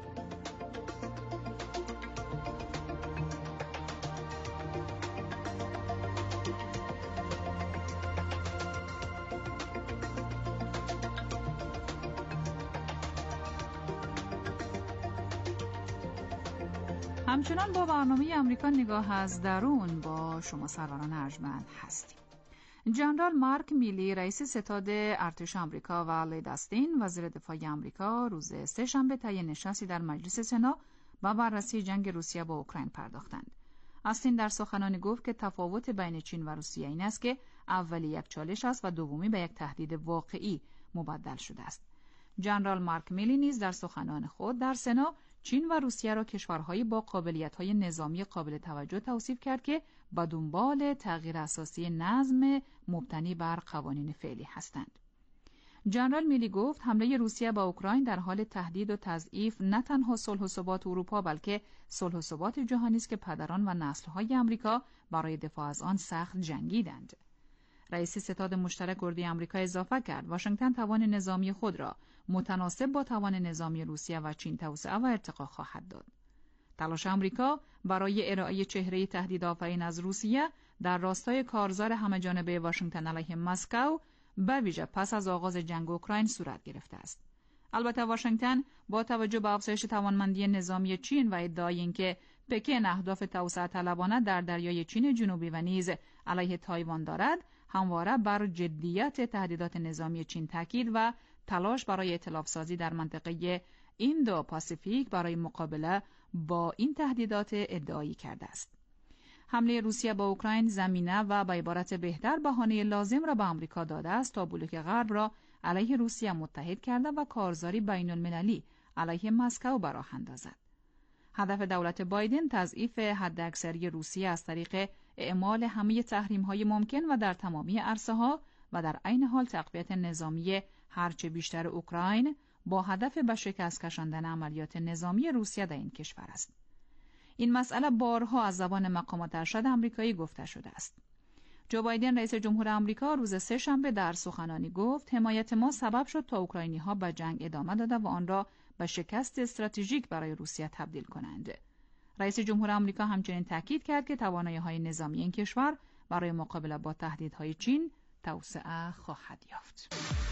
همچنان با برنامه آمریکا نگاه از درون با شما سروران ارجمند هستیم. جنرال مارک میلی رئیس ستاد ارتش آمریکا و لید استین وزیر دفاع آمریکا روز سه‌شنبه طی نشستی در مجلس سنا با بررسی جنگ روسیه با اوکراین پرداختند. استین در سخنانی گفت که تفاوت بین چین و روسیه این است که اولی یک چالش است و دومی به یک تهدید واقعی مبدل شده است. جنرال مارک میلی نیز در سخنان خود در سنا چین و روسیه را کشورهایی با قابلیت‌های نظامی قابل توجه توصیف کرد که به دنبال تغییر اساسی نظم مبتنی بر قوانین فعلی هستند. جنرال میلی گفت حمله روسیه به اوکراین در حال تهدید و تضعیف نه تنها صلح و ثبات اروپا بلکه صلح و ثبات جهانی است که پدران و نسل‌های آمریکا برای دفاع از آن سخت جنگیدند. رئیس ستاد مشترک اردوی آمریکا اضافه کرد واشنگتن توان نظامی خود را متناسب با توان نظامی روسیه و چین توسعه و ارتقا خواهد داد. تلاش آمریکا برای ارائه چهره تهدیدآفرین از روسیه در راستای کارزار همه‌جانبه واشنگتن علیه مسکو به ویژه پس از آغاز جنگ اوکراین صورت گرفته است. البته واشنگتن با توجه به افزایش توانمندی نظامی چین و ادعای اینکه پکن اهداف توسعه طلبانه در دریای چین جنوبی و نیز علیه تایوان دارد، همواره بر جدیت تهدیدات نظامی چین تاکید و تلاش برای ائتلاف سازی در منطقه ایندو پاسیفیک برای مقابله با این تهدیدات ادعایی کرده است. حمله روسیه با اوکراین زمینه و به عبارت بهتر بهانه لازم را به آمریکا داده است تا بلوک غرب را علیه روسیه متحد کرده و کارزاری بین المللی علیه مسکو به راه اندازد. هدف دولت بایدن تضعیف حداکثری روسیه از طریق اعمال همه تحریم‌های ممکن و در تمامی عرصه‌ها و در عین حال تقویت نظامی هرچه بیشتر اوکراین با هدف به شکست کشاندن عملیات نظامی روسیه در این کشور است. این مسئله بارها از زبان مقامات ارشد آمریکایی گفته شده است. جو بایدن رئیس جمهور آمریکا روز سه‌شنبه در سخنرانی گفت حمایت ما سبب شد تا اوکراینی‌ها به جنگ ادامه داده و آن را به شکست استراتژیک برای روسیه تبدیل کنند. رئیس جمهور آمریکا همچنین تاکید کرد که توانایی‌های نظامی این کشور برای مقابله با تهدیدهای چین توسعه خواهد یافت.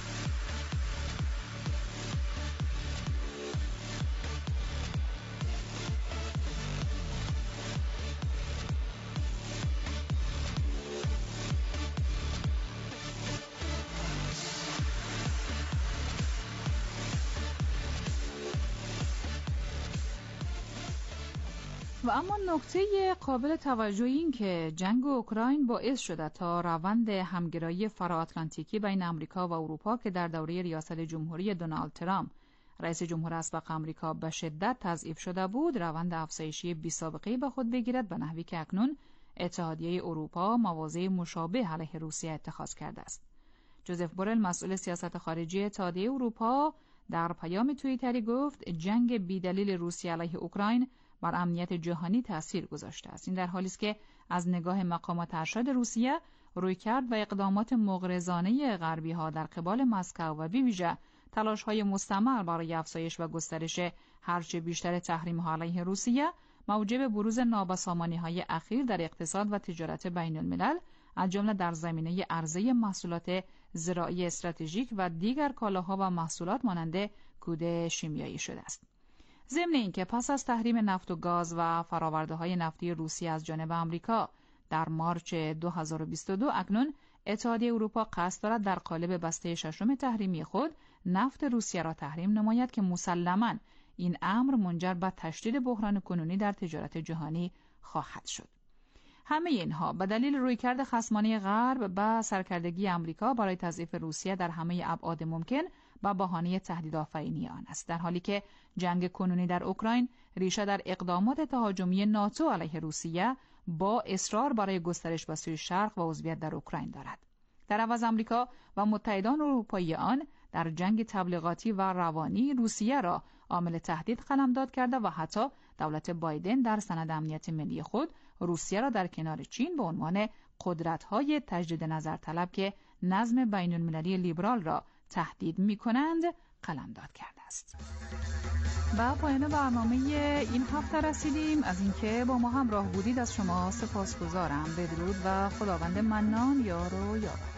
و اما نکته قابل توجه این که جنگ اوکراین باعث شده تا روند همگرایی فرااتلانتیکی بین آمریکا و اروپا که در دوره ریاست جمهوری دونالد ترامپ رئیس جمهور اسبق آمریکا به شدت تضعیف شده بود، روند افزایشی بی‌سابقه‌ای به خود بگیرد به نحوی که اکنون اتحادیه اروپا مواضع مشابه علیه روسیه اتخاذ کرده است. جوزف بورل مسئول سیاست خارجی اتحادیه اروپا در پیام توییتری گفت جنگ بی‌دلیل روسیه علیه اوکراین بر امنیت جهانی تأثیر گذاشته است. این در حالی است که از نگاه مقامات ارشد روسیه رویکرد و اقدامات مغرضانه غربی‌ها در قبال مسکو و بویژه تلاش‌های مستمر برای افزایش و گسترش هرچه بیشتر تحریم‌ها علیه روسیه موجب بروز نابسامانی‌های اخیر در اقتصاد و تجارت بین الملل از جمله در زمینه عرضه محصولات زراعی استراتژیک و دیگر کالاها و محصولات مانند کود شیمیایی شده است. ضمن اینکه پس از تحریم نفت و گاز و فرآورده‌های نفتی روسیه از جانب آمریکا در مارچ 2022 اکنون اتحادیه اروپا قصد دارد در قالب بسته ششم تحریمی خود نفت روسیه را تحریم نماید که مسلماً این امر منجر به تشدید بحران کنونی در تجارت جهانی خواهد شد. همه اینها به دلیل رویکرد خصمانه غرب به سرکردگی آمریکا برای تضعیف روسیه در همه ابعاد ممکن با بهانه تهدیدآفرینی آن است، در حالی که جنگ کنونی در اوکراین ریشه در اقدامات تهاجمی ناتو علیه روسیه با اصرار برای گسترش به سوی شرق و عضویت در اوکراین دارد. در عوض آمریکا و متحدان اروپایی آن در جنگ تبلیغاتی و روانی روسیه را عامل تهدید قلمداد کرده و حتی دولت بایدن در سند امنیت ملی خود روسیه را در کنار چین به عنوان قدرت‌های تجدید نظر طلب که نظم بین‌المللی لیبرال را تهدید می‌کنند قلمداد کرده است. و پایان برنامه این هفته رسیدیم. از اینکه با ما همراه بودید از شما سپاسگزارم. بدرود و خداوند منان یار و یاور.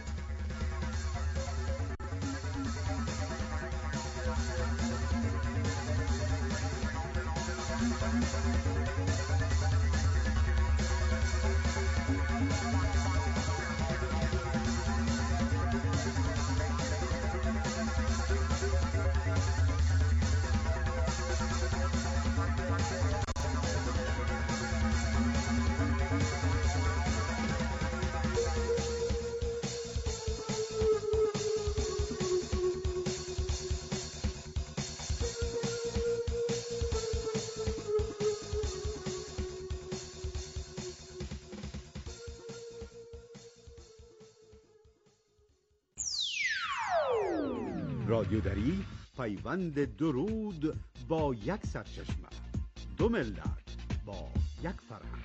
رادیودری پیوند درود با یک سرچشمه، دو ملت با یک فرهنگ.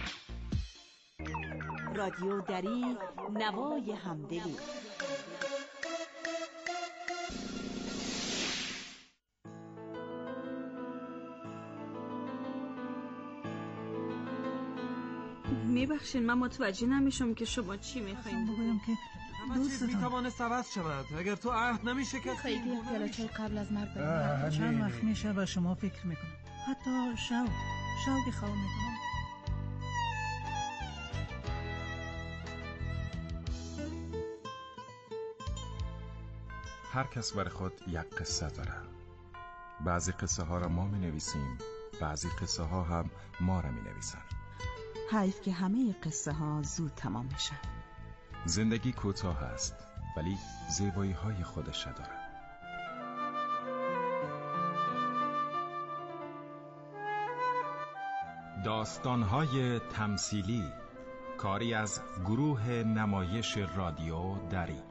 رادیودری نوای همدلی. میبخشین من متوجه نمیشم که شما چی میخواین بگویم که دوست میتوانست عوض شود اگر تو عهد نمیشکستی. میخوایی که احتیالاچهای قبل از مرگ چند وقت میشه و شما فکر میکنم حتی شوق خواه میکنم. هر کس بر خود یک قصه داره. بعضی قصه ها را ما می نویسیم، بعضی قصه ها هم ما را می نویسن. حیف که همه قصه ها زود تمام میشن. زندگی کوتاه است ولی زیبایی های خودش دارد. داستان‌های تمثیلی، کاری از گروه نمایش رادیو دری.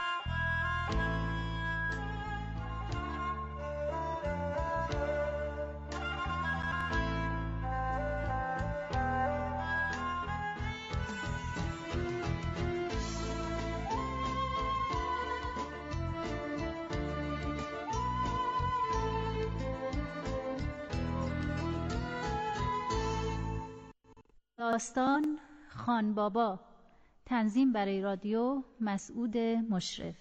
داستان خان بابا، تنظیم برای رادیو مسعود مشرف.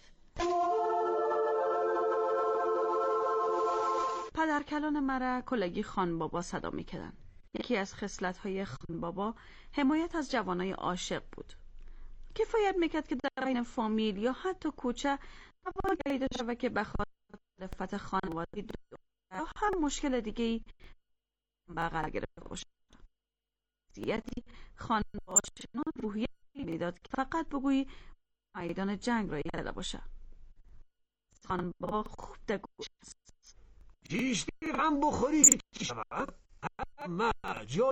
پدرکلان مرا کلگی خان بابا صدا میکردن. یکی از خصلت‌های خان بابا حمایت از جوانای عاشق بود. کفایت میکرد که در بین فامیل یا حتی کوچه نواگهی داشته و که بخاطر مخالفت خانوادگی یا هر مشکل دیگه‌ای برقرار گرفته باشه. زیادی خان بابا چنان روحیه میداد که فقط بگویی میدان جنگ را یاده باشه. خان بابا خوب دگوش است. جیشتی غم بخوری چی شود؟ اما جای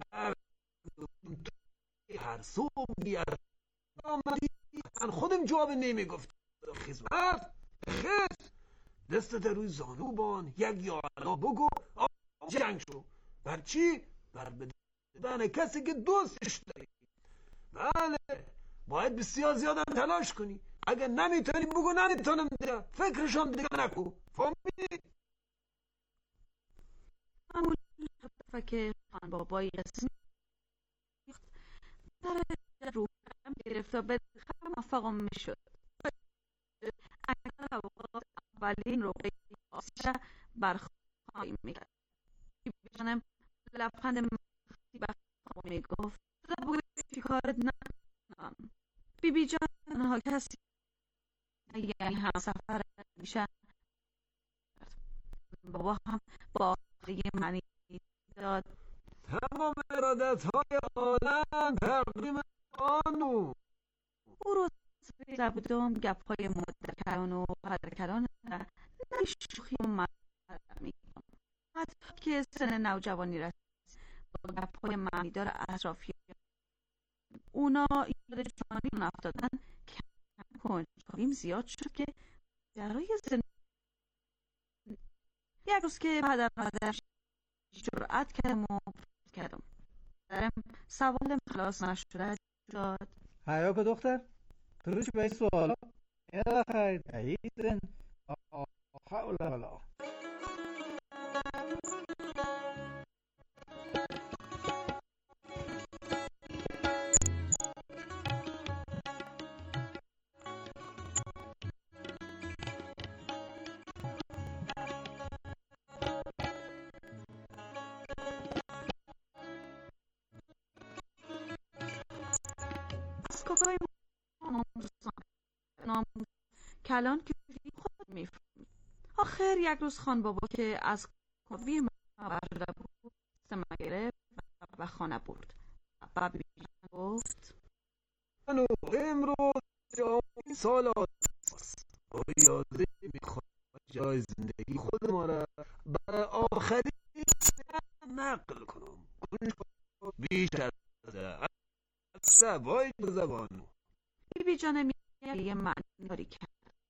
هر صبح بیار آمدی من خودم جواب نمیگفت. خدمت خد دستت روی زانو بان، یک یالا بگو جنگ شو. بر چی؟ بر بدن کسی که دوستش داری. بله باید بسیار زیاد تلاش کنی. اگر نمیتونی بگو نمیتونم دیگه، فکرشم دیگه نکو. فهمیدی؟ همون که خان بابایی قسمی در روحم گرفت و به خیلی موفقم میشد. اگر اولین روحی آسیشه برخواهی میکرد. بیشانم لبخند مخصی برخواهی میگفت بگوی کارت نکنم. بی جان تنها کسی یعنی هم سفر میشه. بابا هم با آخری منی داد تمام ارادت‌های عالم تقدیم آنو. او رو سفیده بودم گپ‌های مدرکران و پدرکران نه شوخی و مرمی. حتی که سن نوجوانی رسید با گپ‌های معنیدار اطرافی اونا یاد جوانی افتادن که کنجکاویم زیاد شد که درای زندگی یک روز که پدر مادرش جرأت کردم درم سوالم خلاص نشده شد. حیا که دختر تروش به این سوالا یه خیر ایدن حول ولا کاکای نام کلان که خود میفهمید. آخر یک روز خان بابا که از کاوی من برده بود سمه گرفت و خانه برد. و بیشن گفت منو امروز جای سال یاده میخواد جای زندگی خود ما را برای آخری نقل کنم. بیش از سوای زبانو بی جانم یه معنی داری کرد.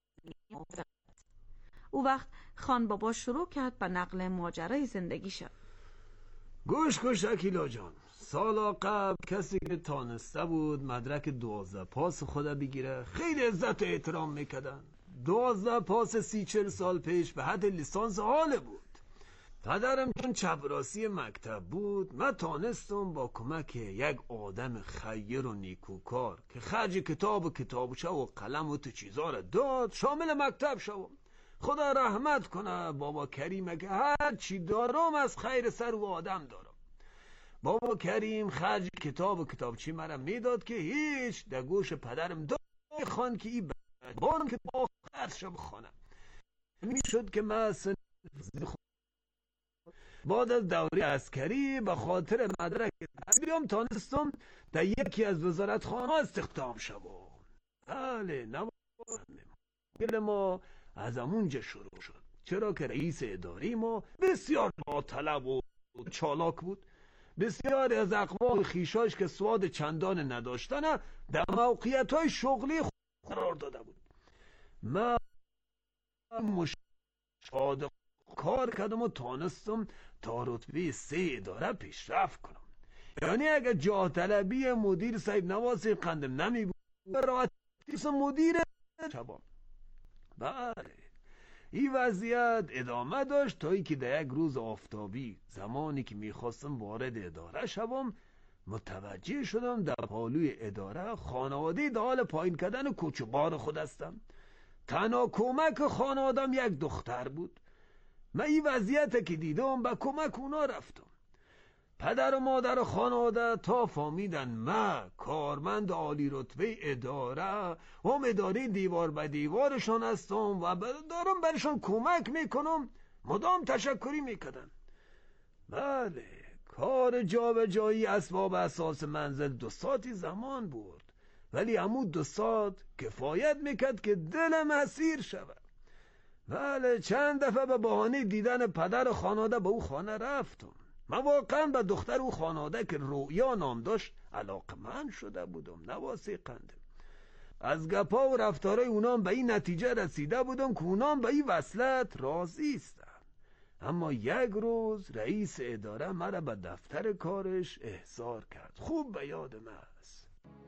او وقت خان بابا شروع کرد به نقل ماجرای زندگی شد. گوش کن شکیلا جان. سالا قبل کسی که تانسته بود مدرک 12 پاس خدا بگیره خیلی عزت و احترام میکردن. 12 پاس 30-40 سال پیش به حد لیسانس حاله بود. پدرم چون چپراسی مکتب بود من تانستم با کمک یک آدم خیر و نیکوکار که خرج کتاب و کتابچه و قلم و تو چیزا را داد شامل مکتب شوم. خدا رحمت کنه بابا کریمه که هر چی دارم از خیر سر و آدم دارم. بابا کریم خرج کتاب و کتابچه مرا میداد که هیچ در گوش پدرم داد خان که این بارم که با خرج شم خانم میشد که من بعد از دوره عسکری به خاطر مدرک تحصیلیم تانستم در یکی از وزارتخانه‌ها استخدام شوم. بله نوازم ما از همونجا شروع شد، چرا که رئیس اداری ما بسیار باطلب و چالاک بود. بسیاری از اقوام خیشاش که سواد چندان نداشتن در موقعیت‌های شغلی قرار داده بود. من مشاهده کار کردم و تانستم تا رتبه 3 اداره پیشرفت کنم. یعنی اگر جاه طلبی مدیر صاحب نواسی قندم نمی بود راحت مدیر شبام. بله این وضعیت ادامه داشت تا اینکه در یک روز آفتابی زمانی که میخواستم وارد اداره شوم متوجه شدم در پالوی اداره خانواده در حال پایین کردن کوچ و بار خود هستم. تنها کمک خانوادم یک دختر بود. من این وضعیت که دیدم به کمک اونا رفتم. پدر و مادر خانواده تا فهمیدن من کارمند عالی رتبه اداره هم اداره دیوار به دیوارشان هستم و دارم برشان کمک میکنم مدام تشکری میکردن. بله کار جابجایی اسباب اساس منزل 2 ساعتی زمان برد، ولی همون 2 ساعت کفایت میکرد که دلم اسیر شود. بله چند دفعه به بهانه دیدن پدر خانواده به او خانه رفتم. من واقعا به دختر او خانواده که رویا نام داشت علاقمند شده بودم. نواسی قنده از گپا و رفتارای اونام به این نتیجه رسیده بودم که اونام به این وصلت راضی استن. اما یک روز رئیس اداره مرا به دفتر کارش احضار کرد. خوب به یاد من است.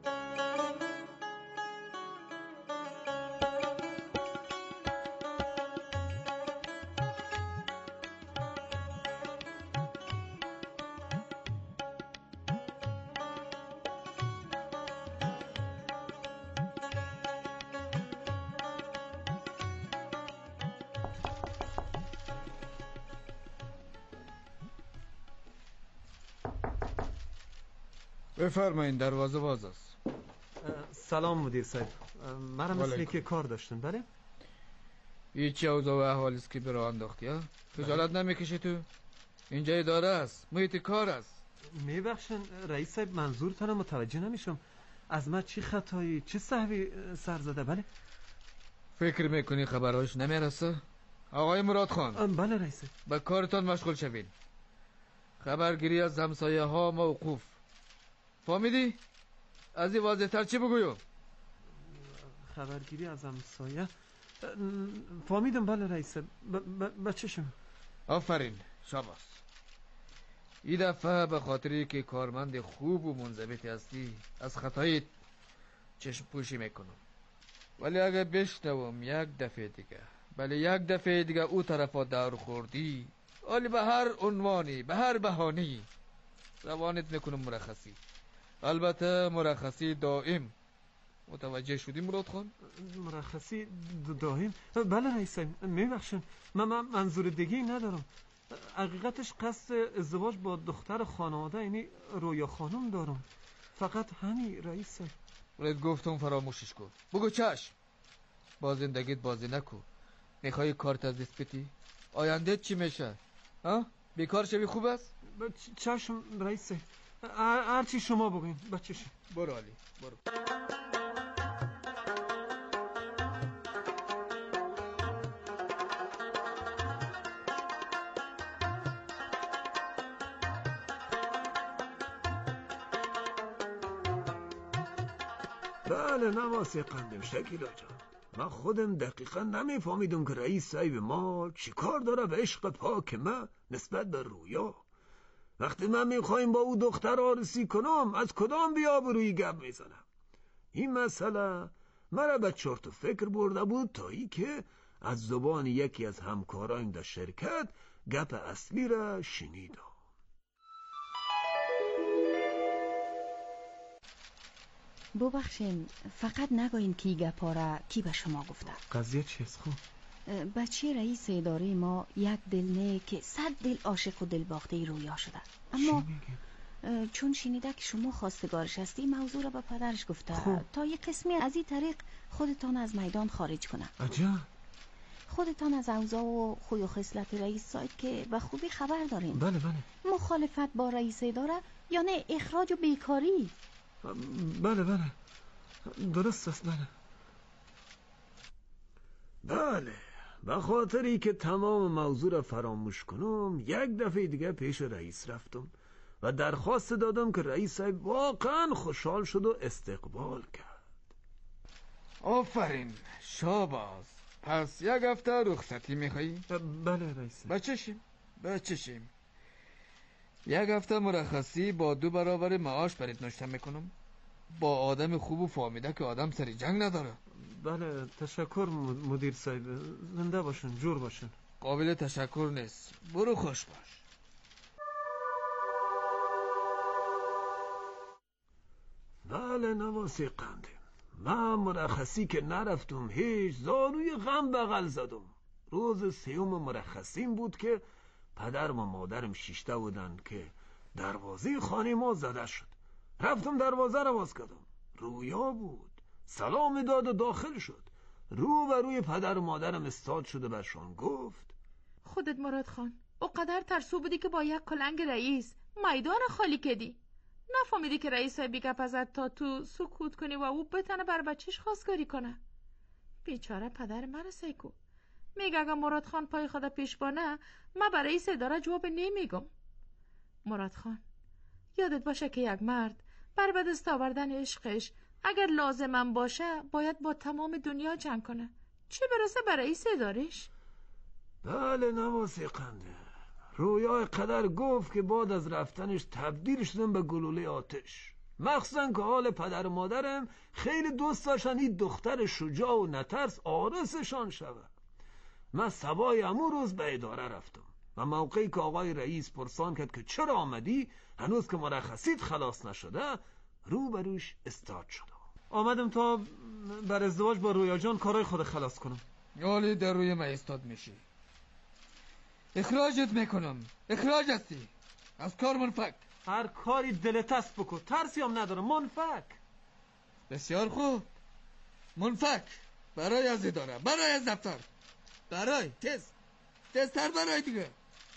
بفرمایین دروازه باز است. سلام مدیر صاحب، مرا مثل که کار داشتن. بله هیچی اوضاع و احوالی است که برا انداختی ها؟ خجالت نمیکشی تو؟ اینجا اداره است، محیط کار است. میبخشن رئیس صاحب، منظورتان متوجه نمیشم. از من چی خطایی چی سهوی سر زده؟ بله فکر میکنی خبرهاش نمیرسه؟ آقای مراد خان. بله رئیس صاحب. به کارتان مشغول شوین. خبرگیری از همسایه ها موقوف. فهمیدی؟ از این واضح تر چی بگویم؟ خبرگیری از همسایه فهمیدم. بله رئیس بچه‌شم. آفرین شاباس. این دفعه به خاطری که کارمند خوب و منضبط هستی از خطایی چشم پوشی میکنم، ولی اگه بشنوم یک دفعه دیگه یک دفعه دیگه او طرفا دور خوردی، ولی به هر عنوانی به هر بهانه‌ای روانت میکنم مرخصی. البته مرخصی دائم. متوجه شدی مراد خان؟ مرخصی دائم؟ بله رئیس میبخشن. من منظور دیگه ندارم. حقیقتش قصد ازدواج با دختر خانواده یعنی رویا خانم دارم. فقط همین رئیس. برات گفتم فراموشش کن. بگو چشم. با زندگیت بازی نکن. میخوای کارت از دست بدی؟ آینده چی میشه؟ ها؟ بیکار شوی خوب است؟ چشم رئیس. هرچی شما بگین بچه‌ش. برو علی برو. بله نواسی قندم شکیلا جان. من خودم دقیقا نمیفهمیدم که رئیس صاحب ما چی کار داره به عشق پاک من نسبت به رویا. وقتی من میخوایم با او دختر آرسی کنم از کدام بیابرویی گپ میزنم؟ این مسئله مرا به چرت و فکر برده بود تا ای که از زبان یکی از همکارایم در شرکت گپ اصلی را شنیدم. ببخشین فقط نگوین کی گپا را کی به شما گفته؟ قضیه چیست خب؟ بچه رئیس اداره ما یک دلنه که 100 دل عاشق و دلباخته رویا شده، اما چون شنیده که شما خواستگارش هستی موضوع را به پدرش گفته تا یک قسمی از این طریق خودتان از میدان خارج کنه. عجب. خودتان از اوضاع و خوی و خصلت رئیس صاحب که به خوبی خبر دارین. بله. مخالفت با رئیس اداره یا نه اخراج و بیکاری؟ بله درست است. بله به خاطری که تمام موضوع را فراموش کنم یک دفعه دیگه پیش رئیس رفتم و درخواست دادم که رئیس صاحب واقعا خوشحال شد و استقبال کرد. آفرین، شاباز. پس یک هفته رخصتی میخوایی؟ بله رئیس. بچشیم. یک هفته مرخصی با 2 برابر معاش برات نوشته میکنم. با آدم خوب و فهمیده که آدم سری جنگ نداره. بله تشکر مدیر صاحب. زنده باشن، جور باشن. قابل تشکر نیست. برو خوش باش. بله نواسی قنده، من مرخصی که نرفتم هیچ زانوی غم بغل زدم. روز 3 مرخصیم بود که پدرم و مادرم شیشته بودن که دروازه خانه ما زده شد. رفتم دروازه رو باز کردم. رویا بود. سلام داد و داخل شد. رو به روی پدر و مادرم استاد شده برشان گفت: خودت مراد خان اقدر ترسو بودی که با یک کلنگ رئیس میدان خالی کردی. نفهمیدی که رئیس های بیگپ ازت تا تو سکوت کنی و او بتنه بر بچهش خواستگاری کنه. بیچاره پدر من سیکو میگه اگه مراد خان پای خود پیش بانه من برای رئیس اداره جواب نمیگم. مراد خان یادت باشه که یک مرد بر به دست آوردن عشقش اگر لازمم باشه باید با تمام دنیا جنگ کنه، چه برسه برای رئیس ادارش. بله نواسی قنده، رویای قدر گفت که بعد از رفتنش تبدیل شدم به گلوله آتش. مخصوصا که حال پدر و مادرم خیلی دوست داشتن این دختر شجاع و نترس آرسشان شود. من صبای امون روز به اداره رفتم و موقعی که آقای رئیس پرسان کرد که چرا آمدی هنوز که مرخصیت خلاص نشده، رو بروش استاد شدم. آمدم تا بر ازدواج با رویا جان کارای خود خلاص کنم. یالی در روی من استاد میشی، اخراجت میکنم. اخراج هستی از کار منفک. هر کاری دلت است بکن، ترسی هم ندارم. منفک. بسیار خوب، منفک. برای از اداره، برای از دفتر، برای تر برای دیگه.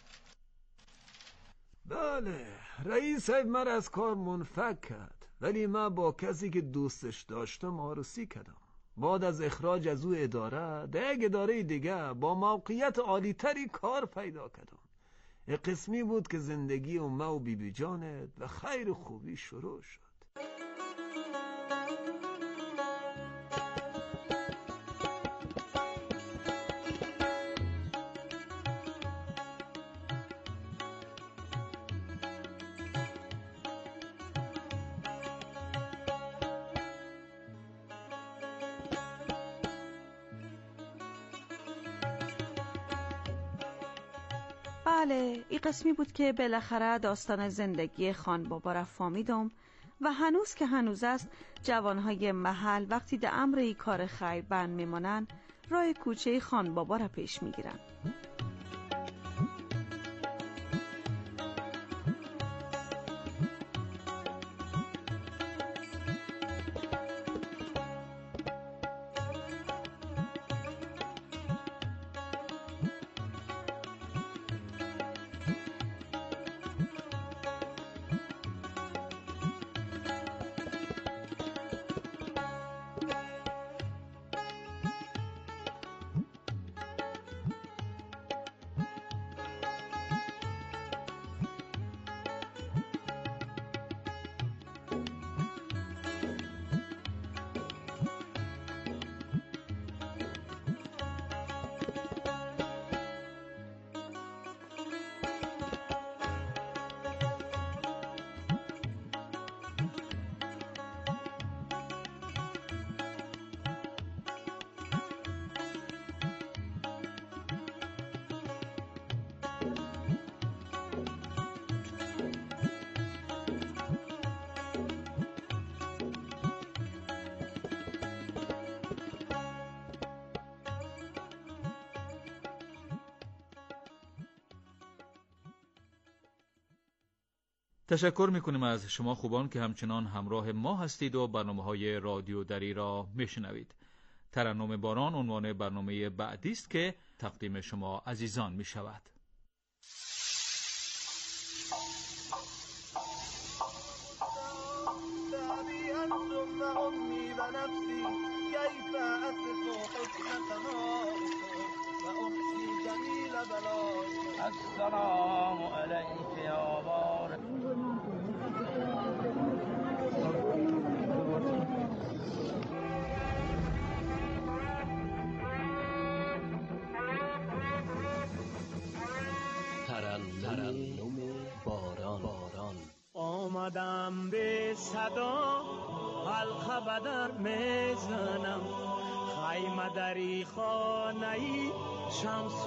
بله رئیس صاحب مرا از کار منفک کرد، ولی من با کسی که دوستش داشتم آرسی کردم. بعد از اخراج از او اداره در یک اداره دیگه با موقعیت عالی تری کار پیدا کردم. قسمی بود که زندگی امه و بیبی جانت و خیر خوبی شروع شد. بله این قسمی بود که بالاخره داستان زندگی خان بابا را فهمیدم و هنوز که هنوز است جوانهای محل وقتی در امر ای کار خیر بند میمانند راه کوچه خان بابا را پیش میگیرند. تشکر میکنیم از شما خوبان که همچنان همراه ما هستید و برنامه‌های رادیو دری را میشنوید. ترنم باران عنوان برنامه بعدی است که تقدیم شما عزیزان می شود. السلام علیک یا بار ترنم باران آمدم به صدا حلقه بدر میزنم خیمه دری خانه شمس